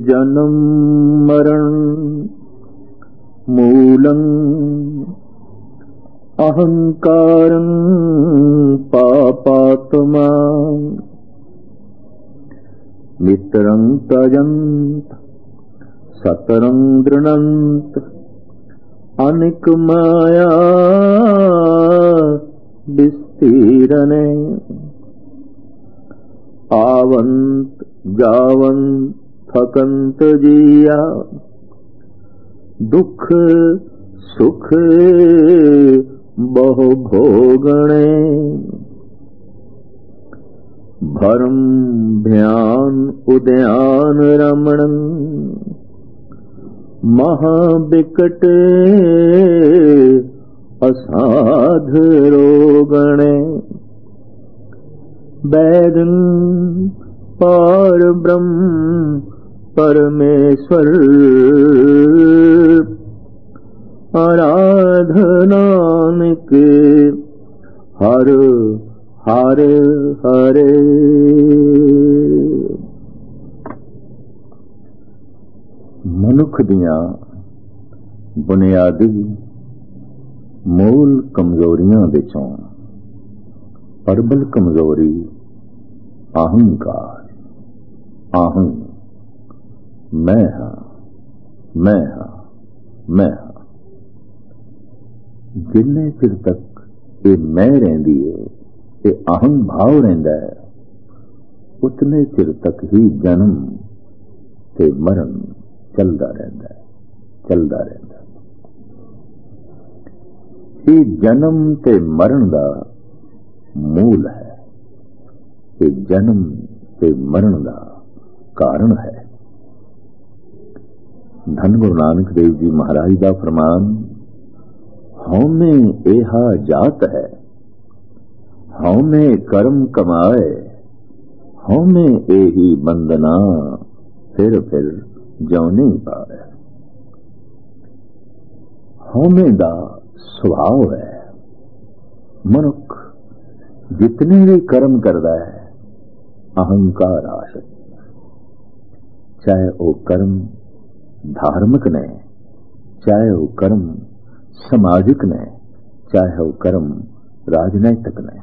जन्म मरण मूलं अहंकारं पापात्मा मित्रं त्यजन्त सतरं दृणन्त अनिक माया विस्तीरणे आवंत जावंत थकंत जिया दुख सुख बहु भोगणे भरम ध्यान उद्यान रमणं महाविकट असाध रोगणे बैदन पार ब्रह्म परमेश्वर आराधनानिक हर हर हरे। मनुख दियां बुनियादी मूल कमजोरियां विचों प्रबल कमजोरी अहंकार, आहं, मैं हाँ, मैं हाँ, मैं हाँ। जिन्ने चिर तक ये मैं रहिंदी है, ये अहं भाव रहिंदा है, उतने चिर तक ही जन्म ते मरण चलदा रहिंदा है, चलदा रहिंदा है। ये जन्म ते मरण दा मूल है, ये जन्म ते मरण दा कारण है। धन गुरु नानक देव जी महाराज दा फरमान, हौमे एहा जात है, हौमे कर्म कमाए, हौमे एही बंदना, फिर जौने पाए। हौमे दा स्वभाव है। मनुख जितने भी कर्म करता है अहंकार आश्रित, चाहे वो कर्म धार्मिक ने, चाहे वो कर्म समाजिक ने, चाहे वो कर्म राजनैतिक ने।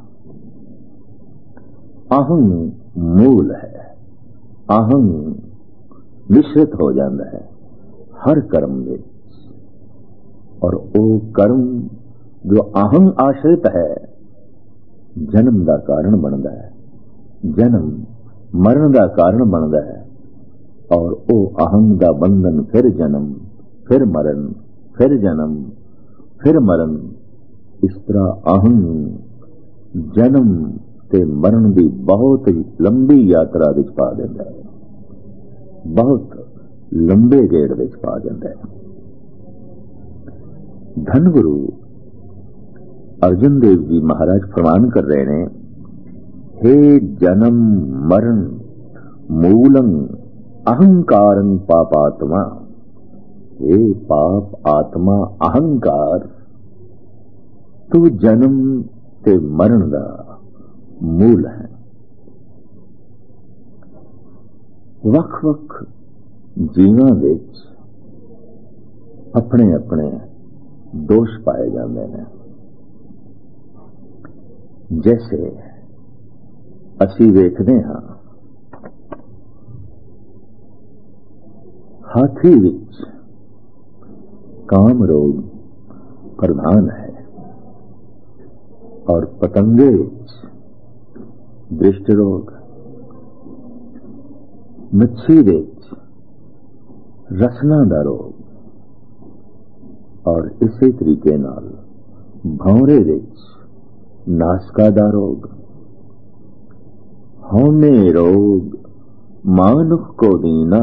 अहं मूल है, अहं मिश्रित हो जाता है हर कर्म में, और वो कर्म जो अहं आश्रित है जन्म का कारण बनता है, जन्म मरण का कारण बनता है, और वो अहं का बंधन फिर जन्म, फिर मरण, फिर जन्म, फिर मरण। इस तरह अहं जन्म ते मरण की बहुत लंबी यात्रा विच पा देता है, बहुत लंबे गेड़ विच पा देता है। धन गुरु अर्जुन देव जी महाराज फरमान कर रहे हैं, हे जन्म मरण मूलं अहंकारं पापात्मा, हे पाप आत्मा अहंकार, तू जन्म ते मरण दा मूल है। वख-वख जीवां विच अपने अपने दोष पाए जाते हैं। जैसे असी वेखते हाँ हाथी विच काम रोग प्रधान है, और पतंगे विच दृष्ट रोग, मच्छी विच रसना दा रोग, और इसी तरीके नाल भौरे विच नासका दा रोग। हौमे रोग मानुख को दीना,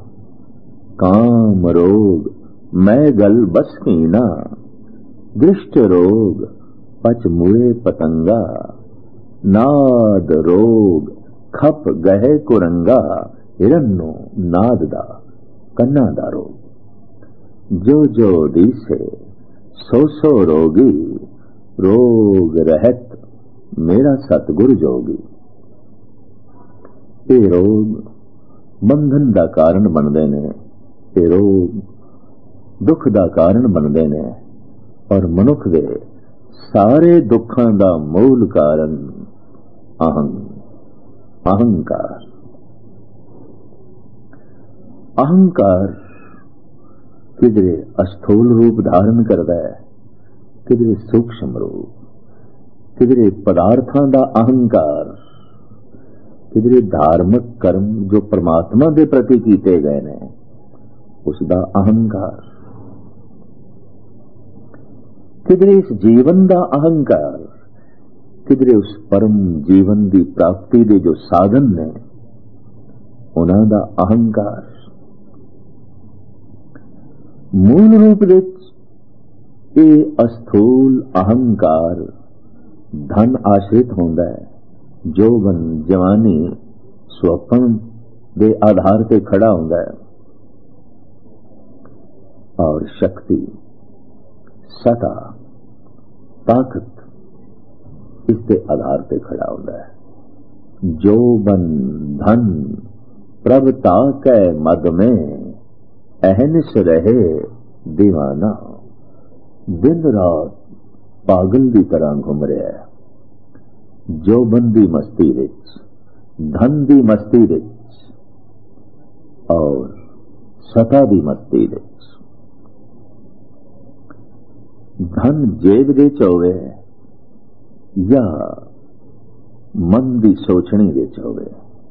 काम रोग मैं गल बस कीना, दृष्ट रोग पच मुए पतंगा, नाद रोग खप गहे कुरंगा, हिरन्नो नाद दा कन्ना दा रोग। जो जो दीसे सो सो रोगी, रोग रहत मेरा सतगुर जोगी। ये रोग ਬੰਧਨ ਦਾ ਕਾਰਨ ਬਣਦੇ ਨੇ, ਇਹ ਰੋਗ ਦੁੱਖ ਦਾ ਕਾਰਨ ਬਣਦੇ ਨੇ। ਔਰ ਮਨੁੱਖ ਦੇ ਸਾਰੇ ਦੁੱਖਾਂ ਦਾ ਮੂਲ ਕਾਰਨ ਅਹੰਕਾਰ। ਅਹੰਕਾਰ ਕਿਧਰੇ ਅਸਥੂਲ ਰੂਪ ਧਾਰਨ ਕਰਦਾ ਹੈ, ਕਿਧਰੇ ਸੂਖਸ਼ਮ ਰੂਪ, ਕਿਧਰੇ ਪਦਾਰਥਾਂ ਦਾ ਅਹੰਕਾਰ, ਕਿਧਰੇ ਧਾਰਮਿਕ ਕਰਮ ਜੋ ਪਰਮਾਤਮਾ ਦੇ ਪ੍ਰਤੀ ਕੀਤੇ ਗਏ ਨੇ ਉਸ ਦਾ ਅਹੰਕਾਰ, ਕਿਧਰੇ ਇਸ ਜੀਵਨ ਦਾ ਅਹੰਕਾਰ, ਕਿਧਰੇ ਉਸ ਪਰਮ ਜੀਵਨ ਦੀ ਪ੍ਰਾਪਤੀ ਦੇ ਜੋ ਸਾਧਨ ਨੇ ਉਹਨਾਂ ਦਾ ਅਹੰਕਾਰ। ਮੂਲ ਰੂਪ ਵਿੱਚ ਇਹ ਅਸਥੂਲ ਅਹੰਕਾਰ ਧਨ ਆਸ਼ਰਿਤ ਹੁੰਦਾ ਹੈ। ਜੋਬਨ ਜਵਾਨੀ ਸੁਪਨ ਦੇ ਆਧਾਰ ਤੇ ਖੜਾ ਹੁੰਦਾ ਹੈ ਔਰ ਸ਼ਕਤੀ ਸਤਾ ਤਾਕਤ ਇਸ ਦੇ ਆਧਾਰ ਤੇ ਖੜਾ ਹੁੰਦਾ ਹੈ। ਜੋਬਨ ਧਨ ਪ੍ਰਭ ਤਾਕੈ ਮਦ में ਅਹਨਿਸ ਰਹੇ दीवाना। दिन रात पागल की तरह घूम रहा है, जोबन की मस्ती विच, धन की मस्ती विच और सता की मस्ती विच। धन जेब दे च होवे या मन की सोचनी विच होवे,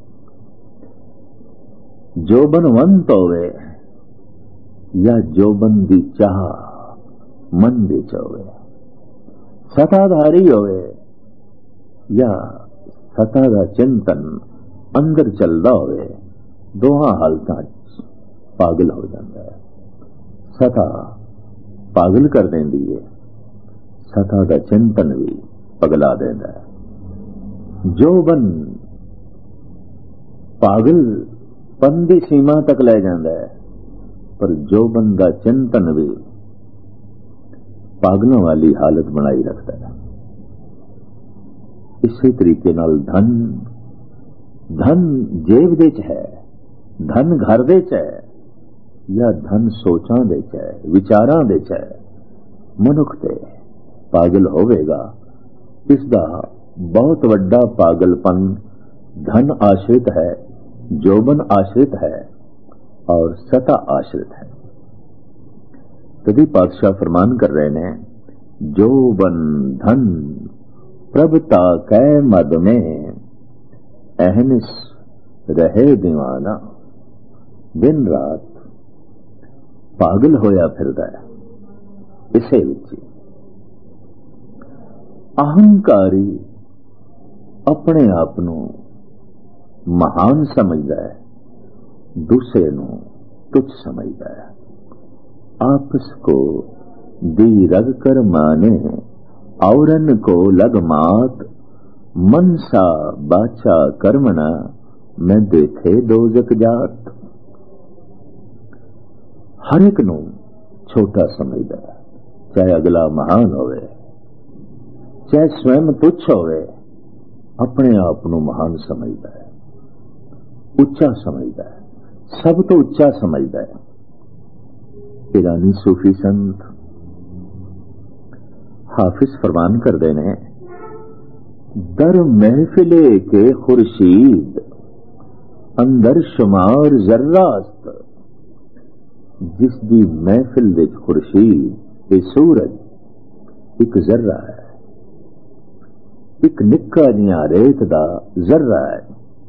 जोबनवंत होवे या जोबन की चाह मन विच होवे, सताधारी होवे या सता का चिंतन अंदर चलता होवे, दोहां हालतां पागल हो जाता है। सता पागल कर देंदी है, सता का चिंतन भी पगला देता है। जोबन पागलपन की सीमा तक ले जाता है, पर जोबन का चिंतन भी पागलों वाली हालत बनाई रखता है। इसी तरीके नाल धन जेब दे च है, धन घर दे च है या धन सोचां दे च है, विचारां दे च है, मनुख ते पागल होवेगा। इसका बहुत वड्डा पागलपन धन आश्रित है, जोबन आश्रित है और सता आश्रित है। तभी पातशाह फरमान कर रहे ने, जोबन धन प्रभता कै मद में अहनिस रहे दीवाना। दिन रात पागल होया फिरदा है। इसे विच अहंकारी अपने आप नू महान समझदा है, दूसरे नू तुच्छ समझदा है। आपस को दी रग कर माने औरन को लग मात, मनसा बाचा कर्मणा मैं देखे दोजक जात। हर एक नू छोटा समझदा है, चाहे अगला महान होवे चाहे स्वयं तुच्छ होवे, अपने आप नू महान समझदा है, उच्चा समझदा है, सब तो उच्चा समझदा है। ईरानी सूफी संत हाफिज फरमान कर देने, दर महफिले के खुर्शीद अंदर शुमार जर्रास्त। जिस दी महफिल विच खुर्शीद ए सूरज एक जर्रा है, एक निक्का जिहा रेत दा जर्रा है।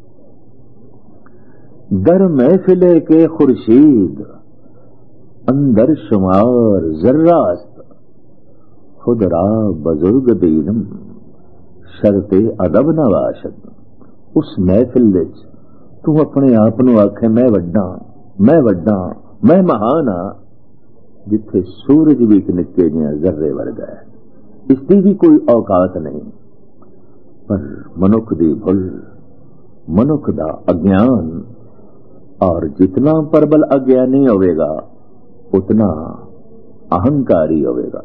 दर महफिले के खुर्शीद अंदर शुमार जर्रास्त। खुद रा बुजुर्ग दीनम शरते अदब नवाशद। उस महफिल विच तू अपने आप नू आखे मैं वड्डा, मैं वड्डा, मैं महान हाँ, जिथे सूरज भी एक निक्के जिहा जर्रे वर्गा है। इसकी भी कोई औकात नहीं। पर मनुख दी भुल, मनुख दा अज्ञान, और जितना प्रबल अज्ञानी होवेगा उतना अहंकारी होवेगा।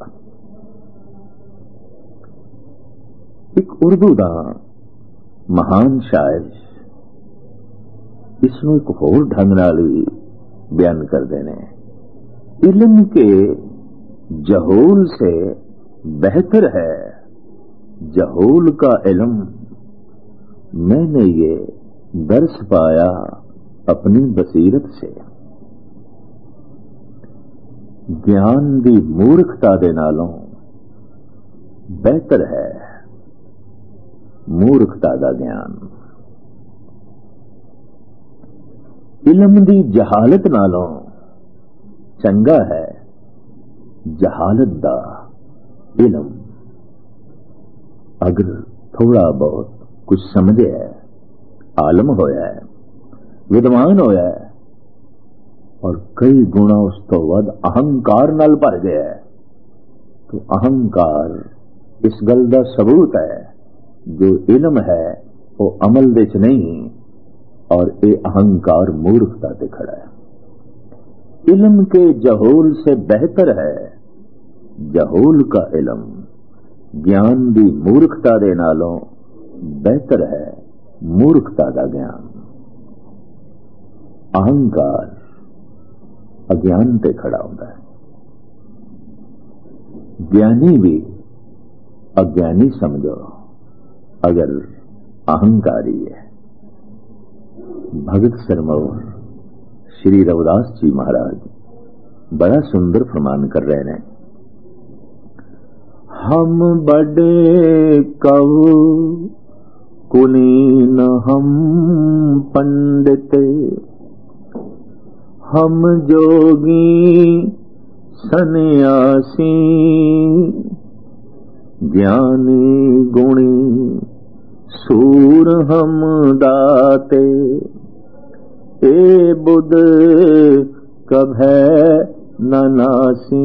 एक उर्दू दा महान शायर इसनों एक होर ढंग नाल भी बयान करते हैं। इल्म के जहूल से बेहतर है जहूल का इल्म, मैंने ये दर्स पाया अपनी बसीरत से। ज्ञान दी मूर्खता दे नालों बेहतर है मूर्खता दा ज्ञान। इल्म दी जहालत नालों चंगा है जहालत दा इल्म। अगर थोड़ा बहुत कुछ समझे है, आलम होया है, विद्वान होया है, और कई गुणा उस तो वध अहंकार नाल भर गया है, तो अहंकार इस गल दा सबूत है जो इल्म है वो अमल दे च नहीं, और ये अहंकार मूर्खता ते खड़ा है। इल्म के जहूल से बेहतर है जहूल का इल्म। ज्ञान दी मूर्खता दे नालों बेहतर है मूर्खता दा ज्ञान। अहंकार अज्ञान ते खड़ा होता है। ज्ञानी भी अज्ञानी समझो अगर अहंकारी है। भगत सरमौर श्री रविदास जी महाराज बड़ा सुंदर फरमान कर रहे हैं। हम बड़े कवि कुलीन हम पंडित, हम जोगी सन्यासी, ज्ञानी गुणी सूर हम दाते, ए बुध कभै न नासी।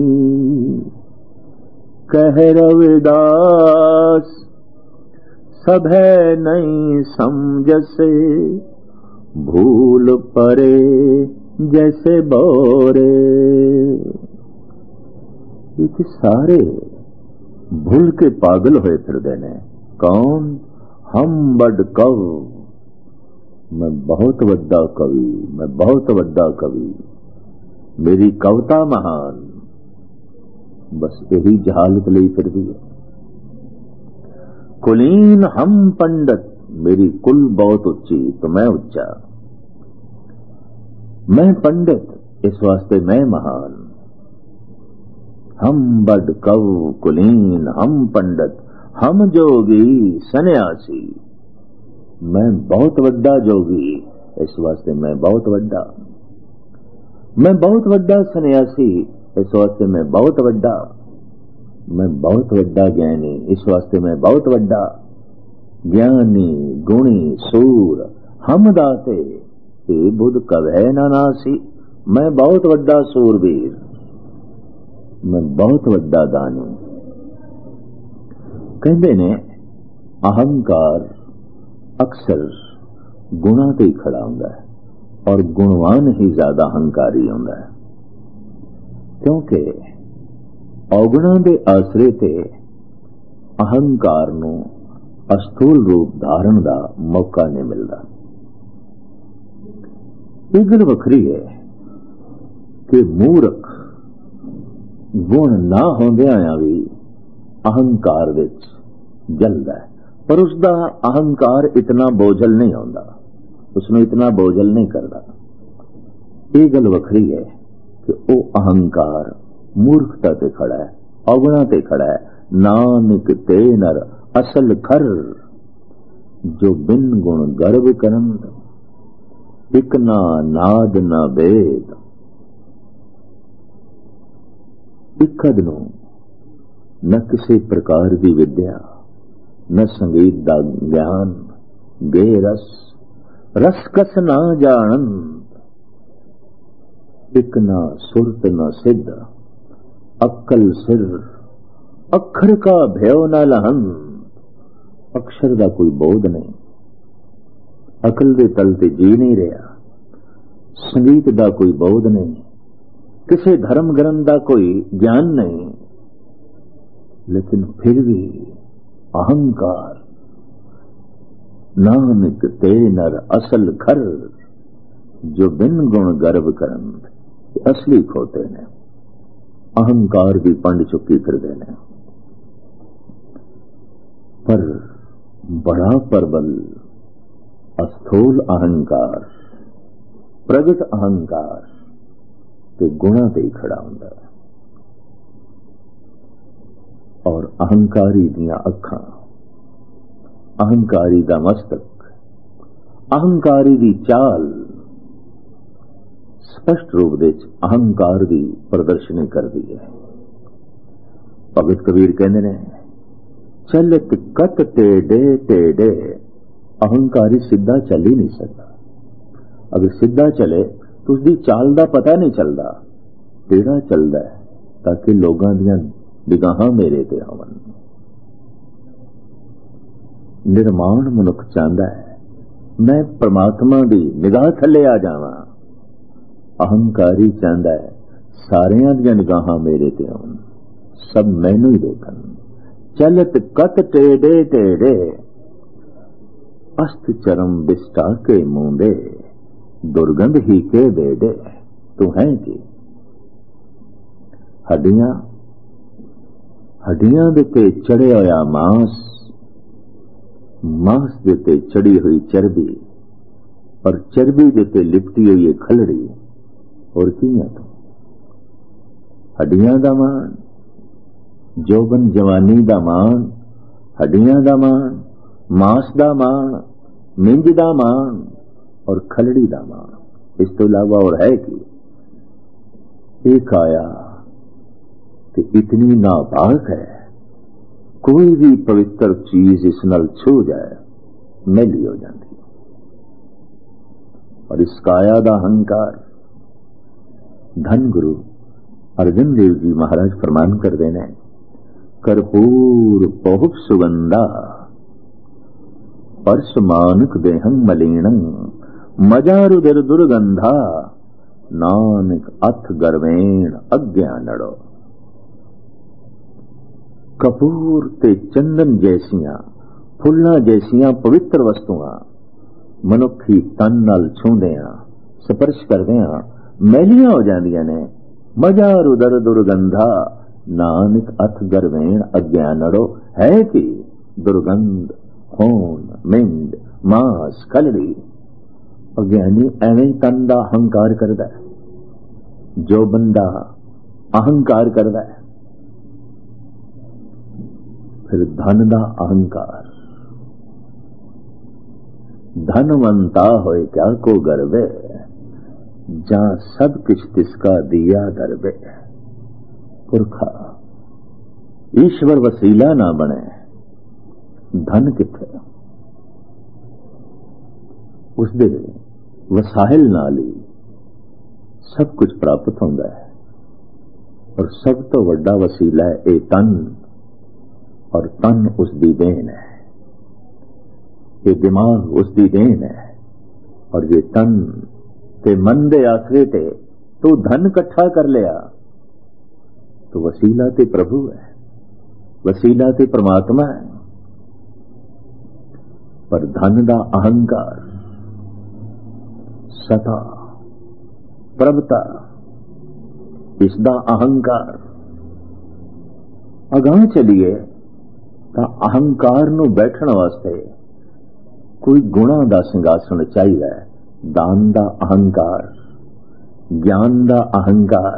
कह रविदास सभै नहीं समझसे, भूल परे जैसे बोरे। ये सारे भूल के पागल होए फिरदे ने। कौन? हम बड़ कव, मैं बहुत वड्डा कवि, मैं बहुत वड्डा कवि, मेरी कविता महान। बस यही जहालत ली फिरदी है। कुलीन हम पंडित, मेरी कुल बहुत उच्ची तो मैं उच्चा। मैं पंडित इस वास्ते मैं महान। हम बड़ कव कुलीन हम पंडित, हम जोगी सन्यासी, मैं बहुत वड्डा जोगी इस वास्ते मैं बहुत वड्डा। मैं बहुत वड्डा सन्यासी इस वास्ते मैं बहुत वड्डा। मैं बहुत वड्डा ज्ञानी इस वास्ते मैं बहुत वड्डा। ज्ञानी गुणी सूर हम दाते, ए बुध कभै न नासी। मैं बहुत वड्डा सूरवीर, मैं बहुत वड्डा दानी। कहते ने अहंकार अक्सर गुणा ते ही खड़ा होंदा है, और गुणवान ही ज्यादा अहंकारी होंदा है। क्योंकि अवगुणा के आसरे ते अहंकार नू अस्थूल रूप धारण का मौका नहीं मिलता। ये गल वखरी है कि मूर्ख गुण ना होंदियां भी अहंकार विच जलदा है, पर उसका अहंकार इतना बोझल नहीं होता, उसमें इतना बोझल नहीं करता। ये गल वखरी है कि वो अहंकार मूर्खता ते खड़ा है, अवगुणा ते खड़ा है। नानक ते नर असल खर, जो बिन गुण गर्व करंद, इक ना नाद ना वेद। इकद नू न किसी प्रकार की विद्या, न संगीत दा ज्ञान, गे रस रस कस ना जानन। इक ना सुरत न सिद्ध, अक्कल सिर अक्षर का भय न लहन। अक्षर का कोई बोध नहीं, अकल दे तल ते जी नहीं रहा। संगीत का कोई बोध नहीं, किसी धर्म ग्रंथ का कोई ज्ञान नहीं, लेकिन फिर भी अहंकार। नानक ते नर असल खर, जो बिन गुण गर्व करन असली खोते ने, अहंकार भी पंड चुकी फिरदे ने। पर बड़ा प्रबल अस्थूल अहंकार, प्रगट अहंकार ते गुणा ते ही खड़ा हुंदा है। और अहंकारी दियां अखां, अहंकारी दा मस्तक, अहंकारी दी चाल स्पष्ट रूप दे अहंकार दी प्रदर्शनी करदी है। भगत कबीर कहंदे ने, चलत कत टेढ़े टेढ़े, अहंकारी सीधा चल ही नहीं सकता। अगर सीधा चले तो उसकी चाल का पता नहीं चलता, टेढ़ा चलता है ताकि लोगों दियां निगाहां मेरे ते होवन। निर्माण मनुख चाहता है मैं परमात्मा दी निगाह थले आ जावां, अहंकारी चाहता है सारियां दियां निगाहां मेरे ते होवन, सब मैनू ही देखन। चलत कत टेढ़े टेढ़े, अस्त चरम बिस्टा के मूंदे, दुर्गंध ही के बेडे, तू है कि हड्डियां हड्डियां दे ते चढ़े होया मांस, मांस दे ते चढ़ी हुई चर्बी, और चर्बी दे ते लिपटी हुई खलड़ी, और की है तू? हड्डियां दा मान, जोबन जवानी दा मान, हड्डियां दा मान, मांस दा मान, मिंज दा मान और खलड़ी दा मान। इस तो इलावा और है कि एक आया कि इतनी नापाक है, कोई भी पवित्र चीज इस नाल छू जाए मैली हो जाती। और इस काया दा अहंकार धन गुरु अर्जन देव जी महाराज फरमान कर देने, कर्पूर बहुत सुगंधा परस मानक देहं मलिनं, मजारुदर दुर्गंधा, नानक अथ गर्वेण अज्ञानड़ो। कपूर ते चंदन जैसियां, फुल्लां जैसियां पवित्र वस्तुआं मनुखी तन नाल छूंदियां, स्पर्श करदियां मैलियां हो जांदियां ने। मजारुदर दुर्गंधा, नानक अथ गर्वेण अज्ञानड़ो, है कि दुर्गंध, खून, मिंड, मांस, खलड़ी। अज्ञानी एवें तन दा अहंकार करदा है, जो बंदा अहंकार करदा है। फिर धन दा अहंकार, धनवंता होए क्या को गर्वे, जहां सब कुछ तिसका दिया दरबे। पुरखा ईश्वर वसीला ना बने, धन किथे? उसदे वसाइल नाल ही सब कुछ प्राप्त होंदा है। और सब तो वड्डा वसीला है ये तन, और तन उसदी देन है। ये दिमाग उसदी देन है, और ये तन ते मन दे आसरे ते तो धन इकट्ठा कर लिया तो वसीला ते प्रभु है, वसीला ते परमात्मा है। पर धन दा अहंकार, सता, प्रभुता, इसदा अहंकार अगां चलिए तां अहंकार नूं बैठण वास्ते कोई गुणा दा सिंघासन चाहिए। दान दा अहंकार, ज्ञान दा अहंकार,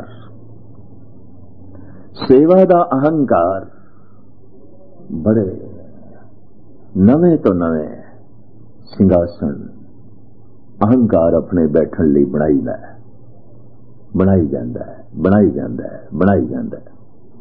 सेवा दा अहंकार, बड़े नवे तो नवे सिंघासन अहंकार अपने बैठन लई बनाई जांदा है, बनाई जांदा है।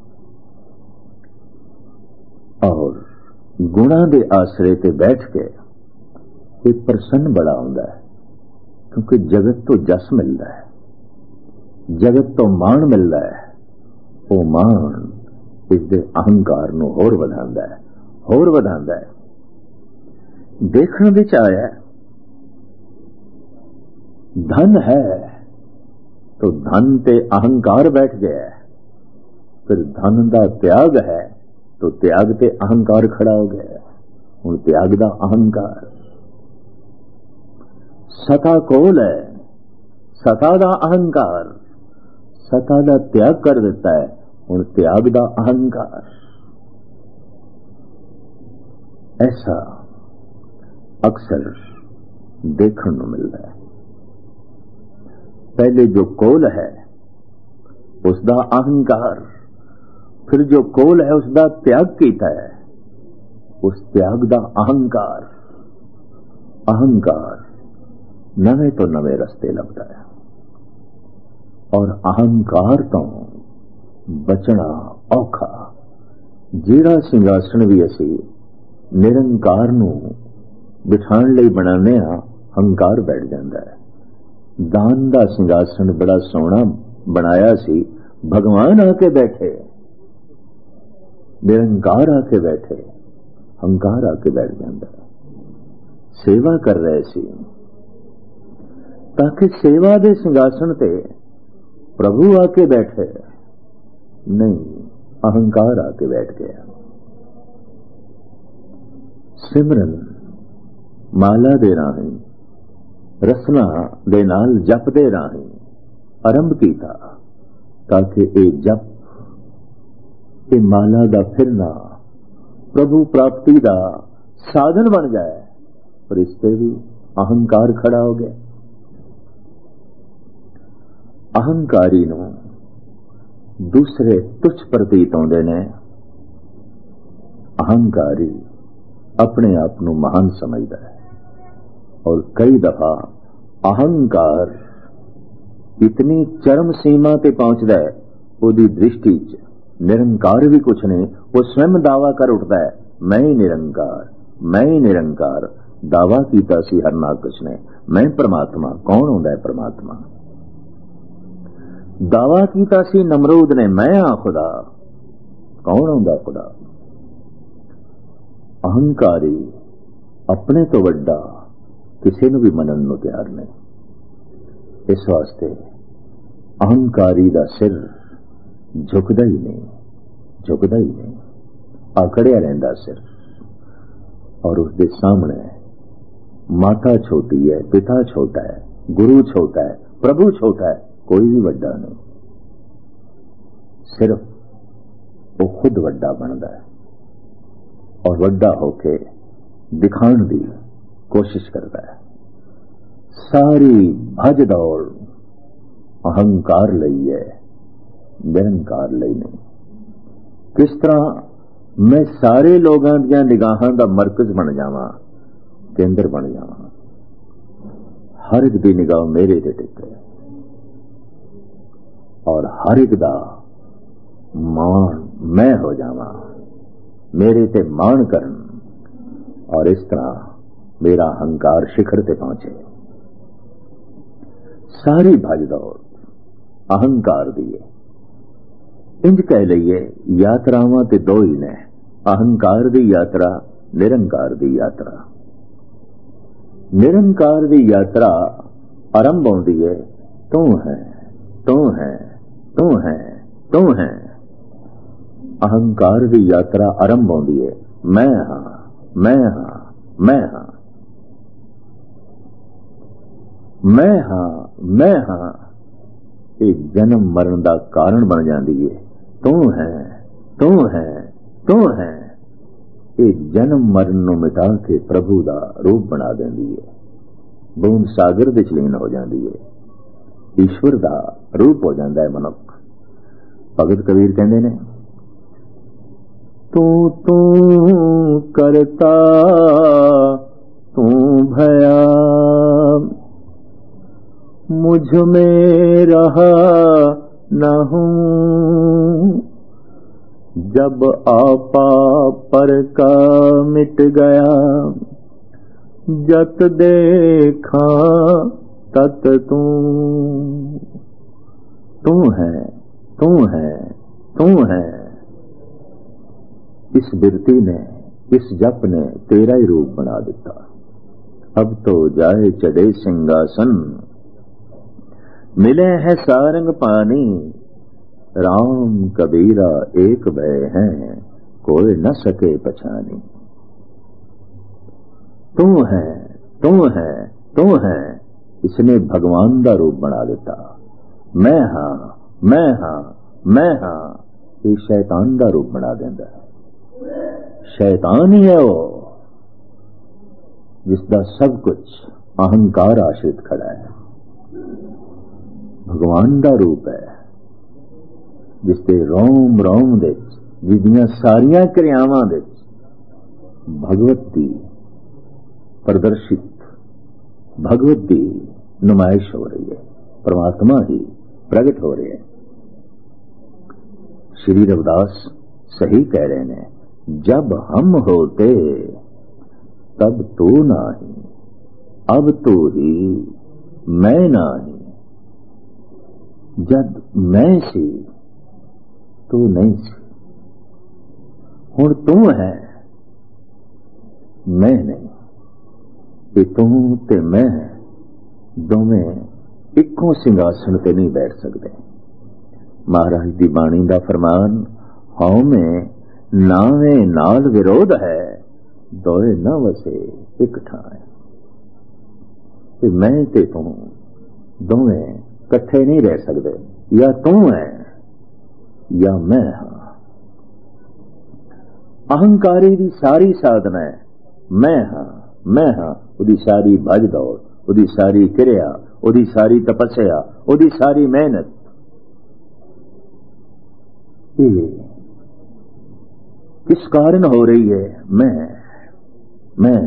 और गुणा दे आसरे ते बैठ के एक प्रसन्न बड़ा होंदा है, क्योंकि जगत तो जस मिलता है, जगत तो मान मिलता है। वो मान इसके अहंकार नूं होर वधांदा है। देखण विच आया धन है तो धन ते अहंकार बैठ गया, फिर धन दा त्याग है तो त्याग ते अहंकार खड़ा हो गया। हुण त्याग दा अहंकार, सता कोल है सता दा अहंकार, सता दा त्याग कर दिता है, हुण त्याग दा अहंकार। ऐसा अक्सर देखने को मिलता है। पहले जो कोल है उसका अहंकार, फिर जो कोल है उसका त्याग किया है, उस त्याग का अहंकार। अहंकार नवे तो नवे रस्ते लगता है, और अहंकार तो बचना औखा। जिहड़ा सिंघासन भी असी निरंकार नूं बिठाण लई बनाने आ, हंकार बैठ जाता है। दान का सिंघासन बड़ा सोहना बनाया सी, भगवान आके बैठे, निरंकार आके बैठे, हंकार आके बैठ जाता है। सेवा कर रहे सी, ताकि सेवा दे सिंघासन ते प्रभु आके बैठे, नहीं, अहंकार आके बैठ गया। सिमरन माला दे राही, रसना दे नाल जप दे राही आरंभ कीता, ताकि ये जप, ये माला दा फिरना प्रभु प्राप्ति दा साधन बन जाए। पर इससे भी अहंकार खड़ा हो गया। अहंकारी नूं दूसरे तुच्छ प्रतीत होंदे ने। अहंकारी अपने आप नूं महान समझदा है, और कई दफा अहंकार इतनी चरम सीमा ते पहुंचता है, उहदी दृष्टि च निरंकार भी कुछ नहीं। वो स्वयं दावा कर उठता है, मैं ही निरंकार, मैं ही निरंकार। दावा कीता सी हरनाकश ने, मैं परमात्मा। कौन होंदा है परमात्मा? दावा कीता सी नमरूद ने, मैं हाँ खुदा। कौन होंदा खुदा? अहंकारी अपने तो वड्डा किसी नूं भी मनन नूं तैयार नहीं। इस वास्ते अहंकारी दा सिर झुकदा ही नहीं, झुकदा ही नहीं, आकड़िया रहिंदा सिर। और उसके सामने माता छोटी है, पिता छोटा है, गुरु छोटा है, प्रभु छोटा है, कोई भी वड्डा नहीं। सिर्फ वो खुद वड्डा बनता है, और वड्डा होके दिखाने की कोशिश करता है। सारी भज दौड़ अहंकार लई है, निरंकार लई नहीं। किस तरह मैं सारे लोगों दी निगाहां दा मरकज बन जावां, केंद्र बन जावां, हर एक दी निगाह मेरे ते टिके, और हर एक दा मान मैं हो जावां, मेरे ते मान करन, और इस तरह मेरा अहंकार शिखर ते पहुंचे। सारी भज दौड़ अहंकार दी है। इंज कह लीए यात्रावां ते दो ही ने, अहंकार दी यात्रा, निरंकार दी यात्रा। निरंकार दी यात्रा आरंभ होंदी है, तू है, तू है, तू है, तू है। अहंकार दी यात्रा आरंभ होंदी है, मैं हाँ, मैं हाँ, मैं हाँ, मैं हाँ, मैं हाँ। एक जन्म मरण का कारण बन जाती है। तू है, तू है, तू है। एक जन्म मरण नूं मिटा के प्रभु का रूप बना देती है। बूंद सागर विच लीन हो जाती है, ईश्वर का रूप हो जाता है मनुख। भगत कबीर कहते ने, तू तू करता तू भया, मुझ में रहा न हूं। जब आपा पर का मिट गया, जत देखा तत तू। तू है, तू है, तू है। इस बिरती ने, इस जप ने तेरा ही रूप बना दिता। अब तो जाए चढ़े सिंहासन, मिले है सारंग पानी। राम कबीरा एक भय हैं, कोई न सके पछानी। तू है, तू है, तू है। इसने भगवान का रूप बना दिता। मैं हाँ मैं हाँ मैं हाँ, ये शैतान का रूप बना देंदा। शैतान ही है वो जिसका सब कुछ अहंकार आश्रित खड़ा है। भगवान का रूप है जिसके रोम रोम दे, जिसदियां सारियां क्रियावां दे भगवत की प्रदर्शित, भगवत की नुमाइश हो रही है, परमात्मा ही प्रगट हो रहे हैं। श्री रविदास सही कह रहे हैं, जब हम होते तब तो नहीं, अब तो ही मैं नहीं। जब मैं सी तो नहीं सी, हुण तू है मैं नहीं। ये तू ते मैं दोवें इक्को सिंघासन ते नहीं बैठ सकते। महाराज की बाणी का फरमान, हौ में नावे नाल विरोध है, दोए न वसे एक ठाए। मैं ते तू दोवें कट्ठे नहीं रह सकते, या तू है या मैं हाँ। अहंकारी की सारी साधना है मैं हाँ मैं हाँ। उदी सारी भज दौड़, उदी सारी क्रिया, उदी सारी तपस्या, उदी सारी मेहनत किस कारण हो रही है? मैं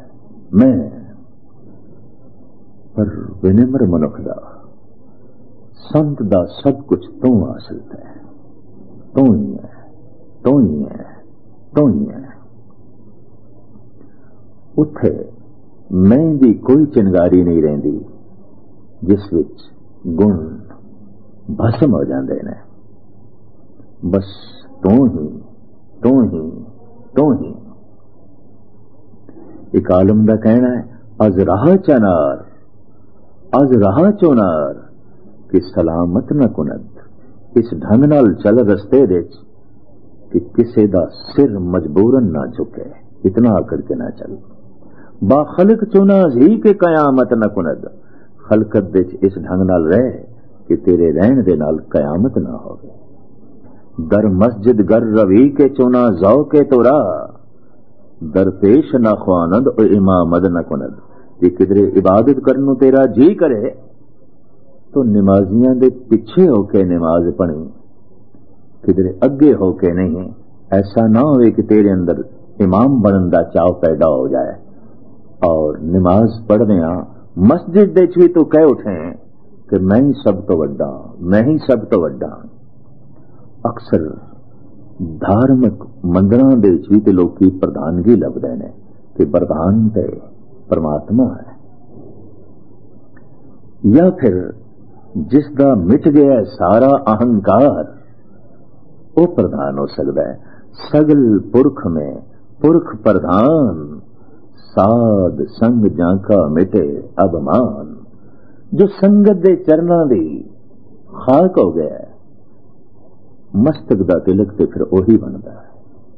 पर विनम्र मनुख दा, संत दा सब कुछ तू हासिल है, तू ही है, तू ही है, तू ही है। उत्थे मैं दी कोई चिंगारी नहीं रहिंदी जिस विच गुण भस्म हो जाते हैं। बस तू ही तू ही तू ही। एक आलम का कहना है, अज राह चनार अज राह चोनार कि सलामत न कुनद। इस ढंग नाल चल रस्ते विच कि किसे दा सिर मजबूरन ना झुके, इतना आकड़ के ना चल। बा खलक चुना ही के कयामत न कुनद। खलकत विच इस ढंग नाल रह कि तेरे रहन दे नाल कयामत ना होवे। दर मस्जिद गर रवि के चुना जौ के तोरा, दरपेश न ख्वानद ओ इमामद न कुनद। जे किधरे इबादत करन नूं तेरा जी करे तो नमाजियां दे पिछे होके नमाज पढ़ी, किधरे अगे होके नहीं। ऐसा ना होवे कि तेरे अंदर इमाम बनन दा चाव पैदा हो जाए और नमाज पढ़दियां मस्जिद दे भी तो कह उठे कि मैं ही सब तो वड्डा, मैं ही सब तो वड्डा। अक्सर धार्मिक मंदिरां दे भी ते लोकी प्रधानगी लभदे ने कि प्रधान ते परमात्मा है, या फिर जिसका मिट गया सारा अहंकार वो प्रधान हो सकता है। सगल पुरख में पुरख प्रधान, साध संग जाका मिटे अभिमान। जो संगत दे चरना दी खाक हो गया, मस्तक दा तिलक ते फिर ओही बनता है।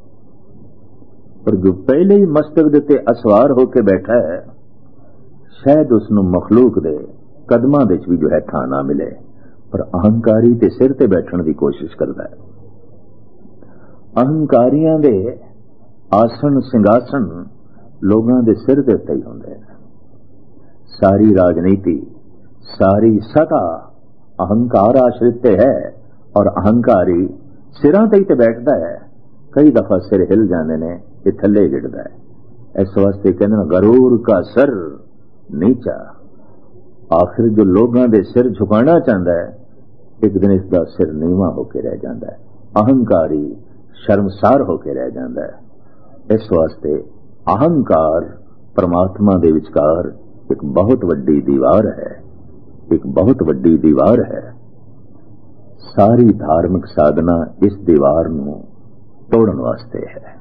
पर जो पहले ही मस्तक दे ते असवार होके बैठा है, शायद उसनों मखलूक दे कदमां विच भी जो है थां ना मिले, पर अहंकारी ते सिर ते बैठण दी कोशिश करता है। अहंकारियां दे आसन सिंघासन लोगों के सिर के उत्ते ही होंदे। सारी राजनीति, सारी सत्ता अहंकार आश्रित है और अहंकारी सिरां ते ही ते बैठता है। कई दफा सिर हिल जाते हैं, ये थले गिरता है। इस वास्ते कहते गरूर का सर नीचा। आखिर जो लोगों के सिर झुकाना चाहता है, एक दिन इसका सिर नीवा होकर रह जाता है। अहंकारी शर्मसार होकर रह जाता है। इस वास्ते अहंकार परमात्मा दे विचकार एक बहुत वड्डी दीवार है, एक बहुत वड्डी दीवार है। सारी धार्मिक साधना इस दीवार नूं तोड़न वास्ते है।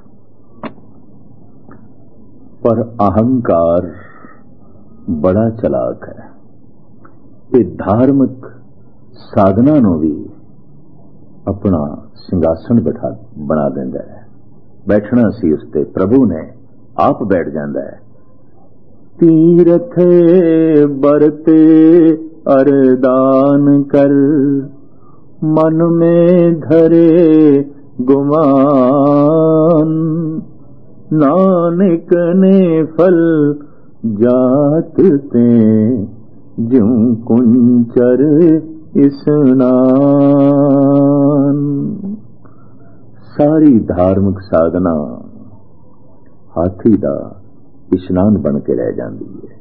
पर अहंकार बड़ा चलाक है। ये धार्मिक साधना नूं भी अपना सिंघासन बना देंदा है। बैठना सी उसते प्रभु ने आप बैठ जाता है तीरथे बरते अरदान कर, मन में धरे गुमान, नानक ने फल जात ते ज्यों कुंचर स्नान। सारी धार्मिक साधना हाथी दा इशनान बन के रह जाती है।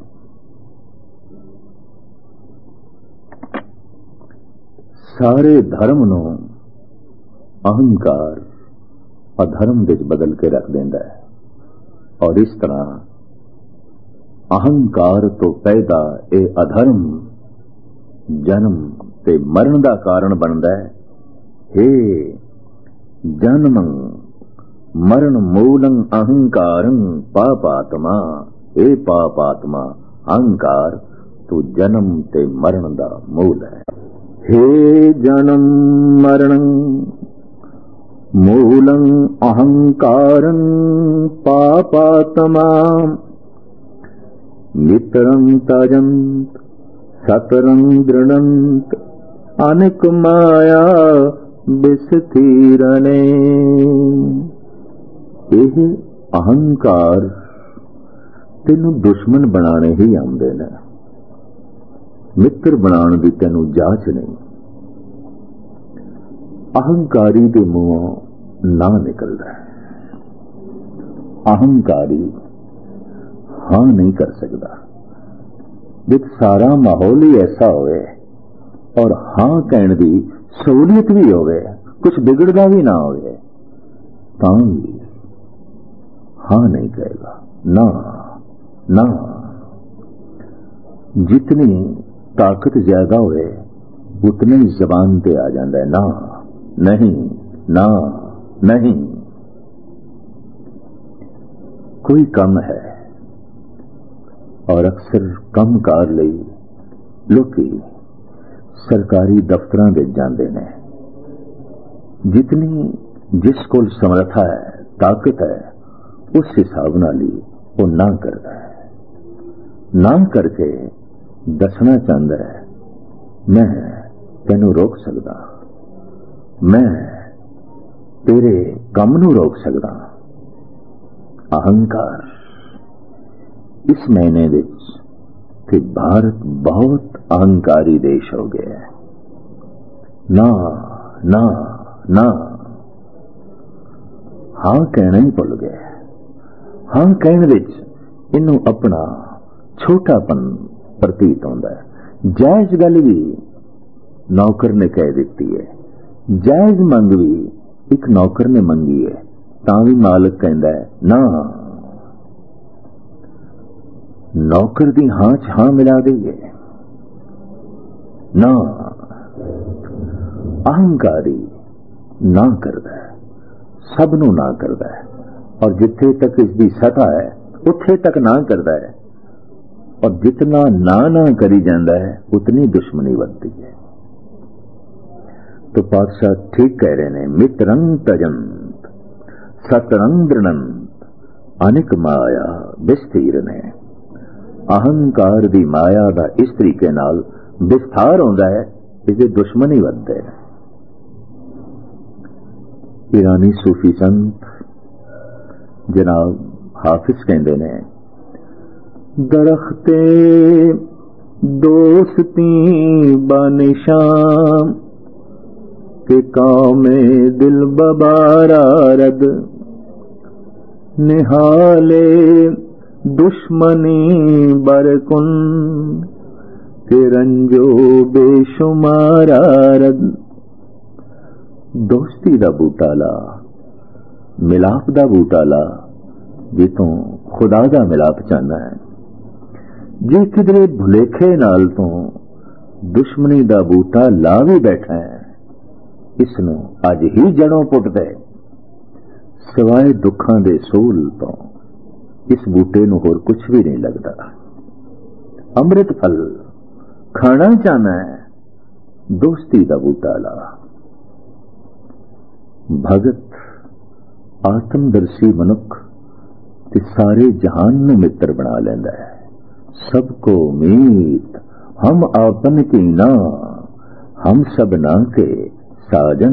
सारे धर्म नूं अहंकार अधर्म विच बदल के रख देंदा है, और इस तरह अहंकार तो पैदा ये अधर्म जन्म ते मरण दा कारण बनता है। हे जन्मं मरण मूलं अहंकारं पापात्मा, हे पापात्मा अहंकार तो जन्म ते मरण दा मूल है। हे जन्म मरणं मूलं अहंकारं पापात्मा, मित्रं तजंत सतरं दृढ़ंत, अनेक माया विस्तीरणे। यह अहंकार तेनू दुश्मन बनाने ही आंदे ने, मित्र बनाने की तेनू जांच नहीं। अहंकारी के मुंहों ना निकलता है। अहंकारी हाँ नहीं कर सकता। जब सारा माहौल ही ऐसा होवे और हाँ कहने की सहूलियत भी होवे, कुछ बिगड़ता भी ना होवे, तां भी हाँ नहीं कहेगा। ना ना, जितनी ताकत ज्यादा होवे उतने जबान पे आ जाता है ना नहीं ना नहीं। कोई कम है और अक्सर कम कार लई लोकी सरकारी दफ्तरां विच जांदे ने। जितनी जिस कोल समर्था है, ताकत है, उस हिसाब नाल ही वो ना करता है। ना करके दसना चाहता है मैं तेनू रोक सकदा, मैं तेरे काम नू रोक सकदा। अहंकार इस महीने विच कि भारत बहुत अहंकारी देश हो गया है। ना ना ना, हाँ कहना ही भुल गया। हाँ कहने विच इनू अपना छोटापन प्रतीत होता है। जायज गल भी नौकर ने कह दी है, जायज मंग भी एक नौकर ने मंगी है, तां भी मालिक कहता है ना। नौकर दी हां च हां मिला दईए ना। अहंकारी ना करता है, सबनों ना करता है, और जिथे तक इसकी सतह है उथे तक ना करता है, और जितना ना करी जाता है उतनी दुश्मनी बढ़ती है। तो पातशाह ठीक कह रहे ने, मित्रं तजंत सतरं दृढ़ंत, अनेक माया विस्तीर ने। अहंकार दी माया दा इस तरीके नाल विस्तार होंदा है, इसे दुश्मन ही बनते हैं। ईरानी सूफी संत जनाब हाफिज कहते ने, दरख्ते दोस्ती बानिशाम के कामे दिल बबारा रद, निहाले दुश्मनी बरकुन के रंजो बेशुमारा रद। दोस्ती दा बूटा ला, मिलाप दा बूटा ला, जितों खुदा दा मिलाप चाहना है। जे किधरे भुलेखे नाल तो दुश्मनी दा बूटा ला भी बैठा है, इसनों अज ही जड़ों पुट दे। सिवाय दुखां दे सोल तो इस बूटे नूं होर कुछ भी नहीं लगता। अमृत फल खाना चाहना है, दोस्ती दा बूटा ला। भगत आत्मदर्शी मनुख ते सारे जहान नूं मित्र बना लैंदा है। सबको मीत हम आपन की ना, हम सबना के साजन।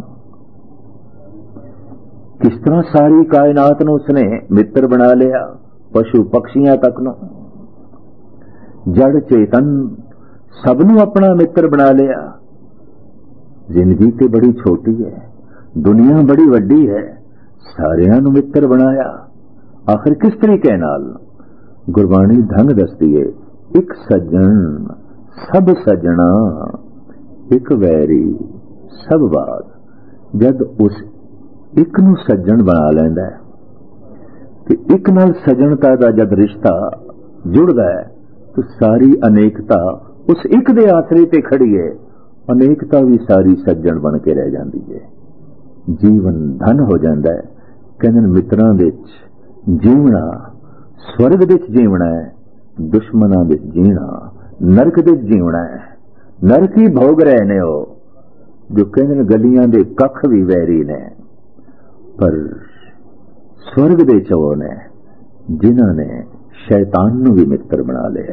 किस तरह सारी कायनात ਨੂੰ ਉਸਨੇ ਮਿੱਤਰ ਬਣਾ ਲਿਆ, ਪਸ਼ੂ ਪਕਸ਼ੀਆਂ ਤੱਕ ਨੂੰ, ਜੜ ਚੇਤਨ ਸਭ ਨੂੰ ਆਪਣਾ ਮਿੱਤਰ ਬਣਾ ਲਿਆ। ਜ਼ਿੰਦਗੀ ਤੇ ਬੜੀ ਛੋਟੀ ਹੈ, ਦੁਨੀਆ ਬੜੀ ਵੱਡੀ ਹੈ, ਸਾਰਿਆਂ ਨੂੰ ਮਿੱਤਰ ਬਣਾਇਆ। ਆਖਿਰ ਕਿਸ ਤਰੀਕੇ ਨਾਲ? ਗੁਰਬਾਣੀ ਢੰਗ ਦੱਸਦੀ ਹੈ, ਇੱਕ ਸੱਜਣ ਸਭ ਸੱਜਣਾ, ਇੱਕ ਵੈਰੀ ਸਭ ਬਾਦ। ਜਦ ਉਸ ਇੱਕ ਨੂੰ ਸੱਜਣ ਬਣਾ ਲੈਂਦਾ ਹੈ ਤੇ ਇੱਕ ਨਾਲ ਸੱਜਣਤਾ ਦਾ ਜਦ ਰਿਸ਼ਤਾ ਜੁੜਦਾ ਹੈ ਤਾਂ ਸਾਰੀ ਅਨੇਕਤਾ ਉਸ ਇੱਕ ਦੇ ਆਸਰੇ ਤੇ ਖੜੀ ਹੈ। ਅਨੇਕਤਾ ਵੀ ਸਾਰੀ ਸੱਜਣ ਬਣ ਕੇ ਰਹਿ ਜਾਂਦੀ ਹੈ। ਜੀਵਨ ਧਨ ਹੋ ਜਾਂਦਾ ਹੈ। ਕਹਿੰਦੇ ਮਿੱਤਰਾਂ ਵਿੱਚ ਜੀਵਣਾ, ਸਵਰਗ ਵਿੱਚ ਜੀਵਣਾ ਹੈ, ਦੁਸ਼ਮਣਾਂ ਵਿੱਚ ਜੀਣਾ ਨਰਕ ਵਿੱਚ ਜੀਵਣਾ ਹੈ। ਨਰਕ ਹੀ ਭੋਗ ਰਹੇ ਨੇ ਉਹ ਜੋ ਕਹਿੰਦੇ ਗਲੀਆਂ ਦੇ ਕੱਖ ਵੀ ਵੈਰੀ ਨੇ, ਪਰ ਸਵਰਗ ਦੇ ਚੋ ਨੇ ਜਿਨ੍ਹਾਂ ਨੇ ਸ਼ੈਤਾਨ ਨੂੰ ਵੀ ਮਿੱਤਰ ਬਣਾ ਲਿਆ,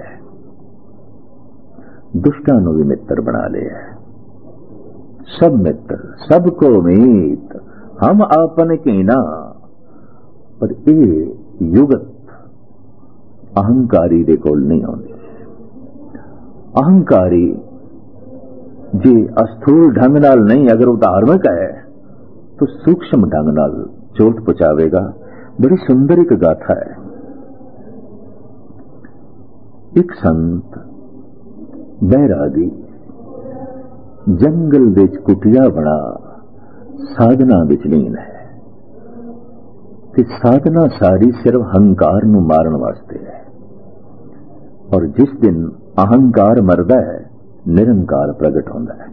ਦੁਸ਼ਟਾਂ ਨੂੰ ਵੀ ਮਿੱਤਰ ਬਣਾ ਲਿਆ। ਸਭ ਮਿੱਤਰ ਸਭ ਕੋ ਮੀਤ ਹਮ ਆਪਨ ਕੀ ਨਾ। ਪਰ ਇਹ ਯੁਗਤ ਅਹੰਕਾਰੀ ਦੇ ਕੋਲ ਨਹੀਂ ਆਉਂਦੀ। ਅਹੰਕਾਰੀ ਜੇ ਅਸਥੂਲ ਢੰਗ ਨਾਲ ਨਹੀਂ, ਅਗਰ ਉਹ ਧਾਰਮਿਕ ਹੈ ਤਾਂ ਸੂਖਸ਼ਮ ਢੰਗ ਨਾਲ ਚੋਟ ਪਹੁੰਚਾਵੇਗਾ। ਬੜੀ ਸੁੰਦਰ ਇੱਕ ਗਾਥਾ ਹੈ। ਇੱਕ ਸੰਤ ਬੈਰਾਗੀ ਜੰਗਲ ਵਿੱਚ ਕੁਟਿਆ ਬਣਾ ਸਾਧਨਾ ਵਿੱਚ ਲੀਨ ਹੈ ਤੇ ਸਾਧਨਾ ਸਾਰੀ ਸਿਰਫ ਹੰਕਾਰ ਨੂੰ ਮਾਰਨ ਵਾਸਤੇ ਹੈ। ਔਰ ਜਿਸ ਦਿਨ ਅਹੰਕਾਰ ਮਰਦਾ ਹੈ, ਨਿਰੰਕਾਰ ਪ੍ਰਗਟ ਹੁੰਦਾ ਹੈ।